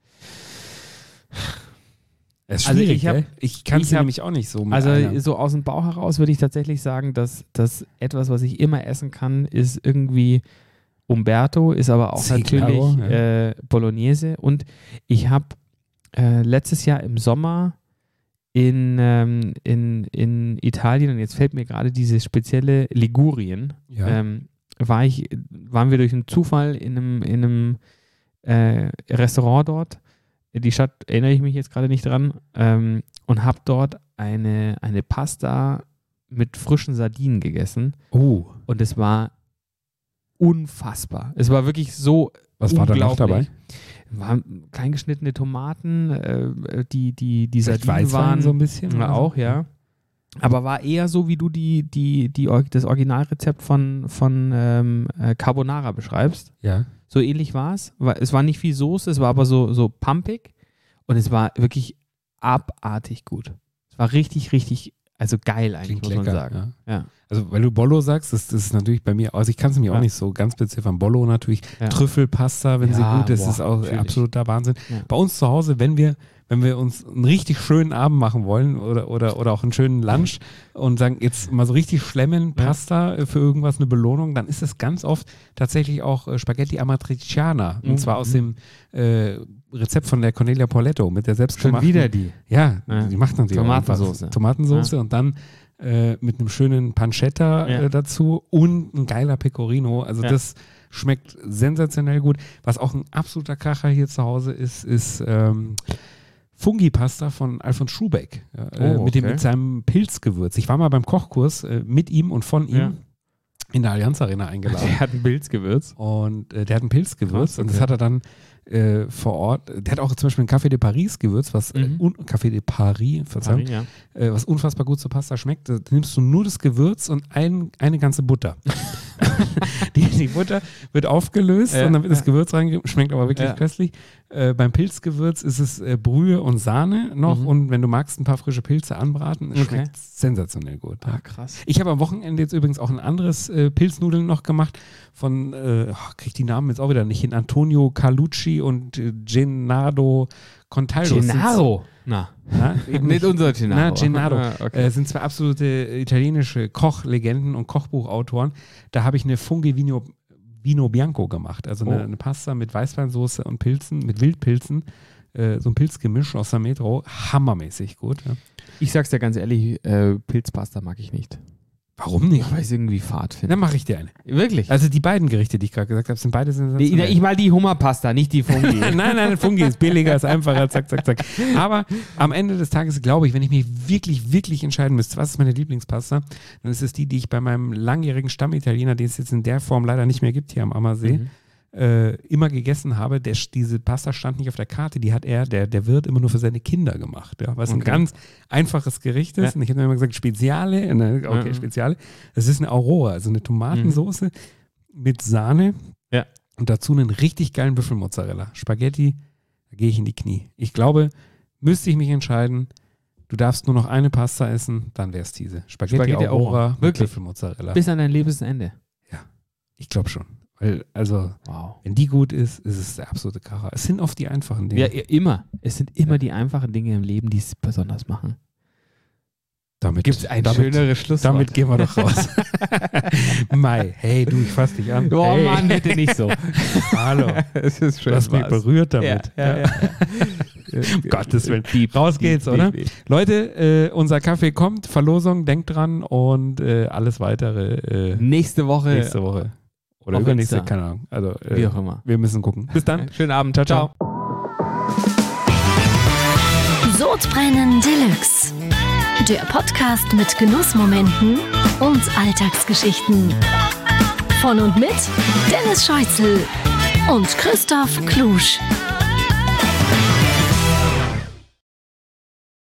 Es ist Also schwierig, ich hab- gell? Ich kann es ich hab- nämlich auch nicht so mit Also einer. so aus dem Bauch heraus würde ich tatsächlich sagen, dass das etwas, was ich immer essen kann, ist irgendwie Umberto, ist aber auch Sì, claro, natürlich ja. äh, Bolognese. Und ich habe äh, letztes Jahr im Sommer in, ähm, in, in Italien, und jetzt fällt mir gerade dieses spezielle Ligurien, Ja. ähm, war ich, waren wir durch einen Zufall in einem, in einem äh, Restaurant dort. Die Stadt erinnere ich mich jetzt gerade nicht dran. Ähm, und habe dort eine, eine Pasta mit frischen Sardinen gegessen. Oh, Und es war unfassbar. Es war wirklich so was war da noch dabei? unglaublich. Waren kleingeschnittene Tomaten, äh, die, die, die Vielleicht Sardinen Weißwein waren so ein bisschen? ja, oder so? auch, ja. Aber war eher so, wie du die, die, die, Or- das Originalrezept von, von ähm, äh, Carbonara beschreibst. Ja. So ähnlich war es. War, es war nicht viel Soße, es war aber so, so pumpig und es war wirklich abartig gut. Es war richtig, richtig, also geil eigentlich, Klingt muss man lecker. sagen. Ja. Ja. Also, weil du Bollo sagst, das, das ist natürlich bei mir, also ich kann es mir auch Ja. nicht so ganz beziffern. Bollo natürlich, Ja. Trüffelpasta, wenn Ja, sie gut ist, boah, ist auch natürlich. absoluter Wahnsinn. Ja. Bei uns zu Hause, wenn wir, wenn wir uns einen richtig schönen Abend machen wollen oder, oder, oder auch einen schönen Lunch und sagen, jetzt mal so richtig schlemmen, Ja. Pasta äh, für irgendwas, eine Belohnung, dann ist es ganz oft tatsächlich auch äh, Spaghetti Amatriciana. Und Mhm. zwar aus dem äh, Rezept von der Cornelia Porletto mit der Schon selbstgemachten. wieder die. Ja, Ja. die macht natürlich auch Tomatensauce. einfach Tomatensauce und dann äh, mit einem schönen Pancetta Ja. äh, dazu und ein geiler Pecorino. Also Ja. das schmeckt sensationell gut. Was auch ein absoluter Kracher hier zu Hause ist, ist ähm, Fungi-Pasta von Alfons Schubeck. Ja, äh, Oh, mit, dem, okay. mit seinem Pilzgewürz. Ich war mal beim Kochkurs äh, mit ihm und von ihm Ja. in der Allianz Arena eingeladen. Der hat ein Pilzgewürz. Und äh, der hat ein Pilzgewürz Krass, und das okay. hat er dann äh, vor Ort, der hat auch zum Beispiel ein Café de Paris Gewürz, was Mhm. äh, un, Café de Paris, Verzeihung, Ja. äh, was unfassbar gut zur Pasta schmeckt. Da nimmst du nur das Gewürz und ein, eine ganze Butter. die, die Butter wird aufgelöst Ja, und dann wird ja. das Gewürz reingegeben, schmeckt aber wirklich Ja. köstlich. Äh, beim Pilzgewürz ist es äh, Brühe und Sahne noch Mhm. und wenn du magst, ein paar frische Pilze anbraten. Es Okay. schmeckt sensationell gut. Ah, krass. Ich habe am Wochenende jetzt übrigens auch ein anderes äh, Pilznudeln noch gemacht von, äh, oh, krieg die Namen jetzt auch wieder nicht hin, Antonio Carlucci und äh, Gennaro Contaldo. Gennaro. Na, Ja, eben nicht unser Gennaro. Na, Gennaro. Ah, okay. Äh, sind zwei absolute äh, italienische Kochlegenden und Kochbuchautoren. Da habe ich eine Fungi Vino, Vino Bianco gemacht. Also eine, Oh. eine Pasta mit Weißweinsoße und Pilzen, mit Wildpilzen. Äh, so ein Pilzgemisch aus der Metro. Hammermäßig gut. Ja. Ich sag's dir ganz ehrlich, äh, Pilzpasta mag ich nicht. Warum nicht? Weil ich es irgendwie fad finde. Dann mache ich dir eine. Wirklich? Also die beiden Gerichte, die ich gerade gesagt habe, sind beide Nee, sensationell. ich mal die Hummerpasta, nicht die Fungi. nein, nein, Fungi ist billiger, ist einfacher, zack, zack, zack. Aber am Ende des Tages glaube ich, wenn ich mich wirklich, wirklich entscheiden müsste, was ist meine Lieblingspasta, dann ist es die, die ich bei meinem langjährigen Stammitaliener, den es jetzt in der Form leider nicht mehr gibt hier am Ammersee, Mhm. äh, immer gegessen habe. Der, diese Pasta stand nicht auf der Karte, die hat er, der, der Wirt, immer nur für seine Kinder gemacht. Ja, was ein Okay. ganz einfaches Gericht ist. Ja. Und ich habe immer gesagt, Speziale, ne, okay, Mhm. Speziale. Das ist eine Aurora, also eine Tomatensoße mit Sahne. Ja. Und dazu einen richtig geilen Büffelmozzarella. Spaghetti, da gehe ich in die Knie. Ich glaube, müsste ich mich entscheiden, du darfst nur noch eine Pasta essen, dann wäre es diese. Spaghetti, Spaghetti Aurora, Aurora. mit Wirklich? Büffelmozzarella. Bis an dein Lebensende. Ich glaube schon. Weil, also, Wow. wenn die gut ist, ist es der absolute Kracher. Es sind oft die einfachen Dinge. Ja, immer. Es sind immer die einfachen Dinge im Leben, die es besonders machen. Damit, Gibt es ein damit, schöneres Schlusswort? Damit gehen wir doch raus. Mai, hey, du, ich fass dich an. Oh hey. Mann, bitte nicht so. Hallo. Es ist schön. Du hast mich war's. berührt damit. Ja, ja, ja. Um Gottes Willen. Deep, Raus geht's, deep, oder? deep, deep. Leute, äh, unser Kaffee kommt, Verlosung, denkt dran und äh, alles weitere äh, Nächste Woche, nächste Woche. Oder auf übernächste, Insta. keine Ahnung. Also, äh, wie auch immer. wir müssen gucken. Bis dann. Schönen Abend. Ciao, ciao. Sodbrennen Deluxe. Der Podcast mit Genussmomenten und Alltagsgeschichten. Von und mit Dennis Scheuzel und Christoph Klusch.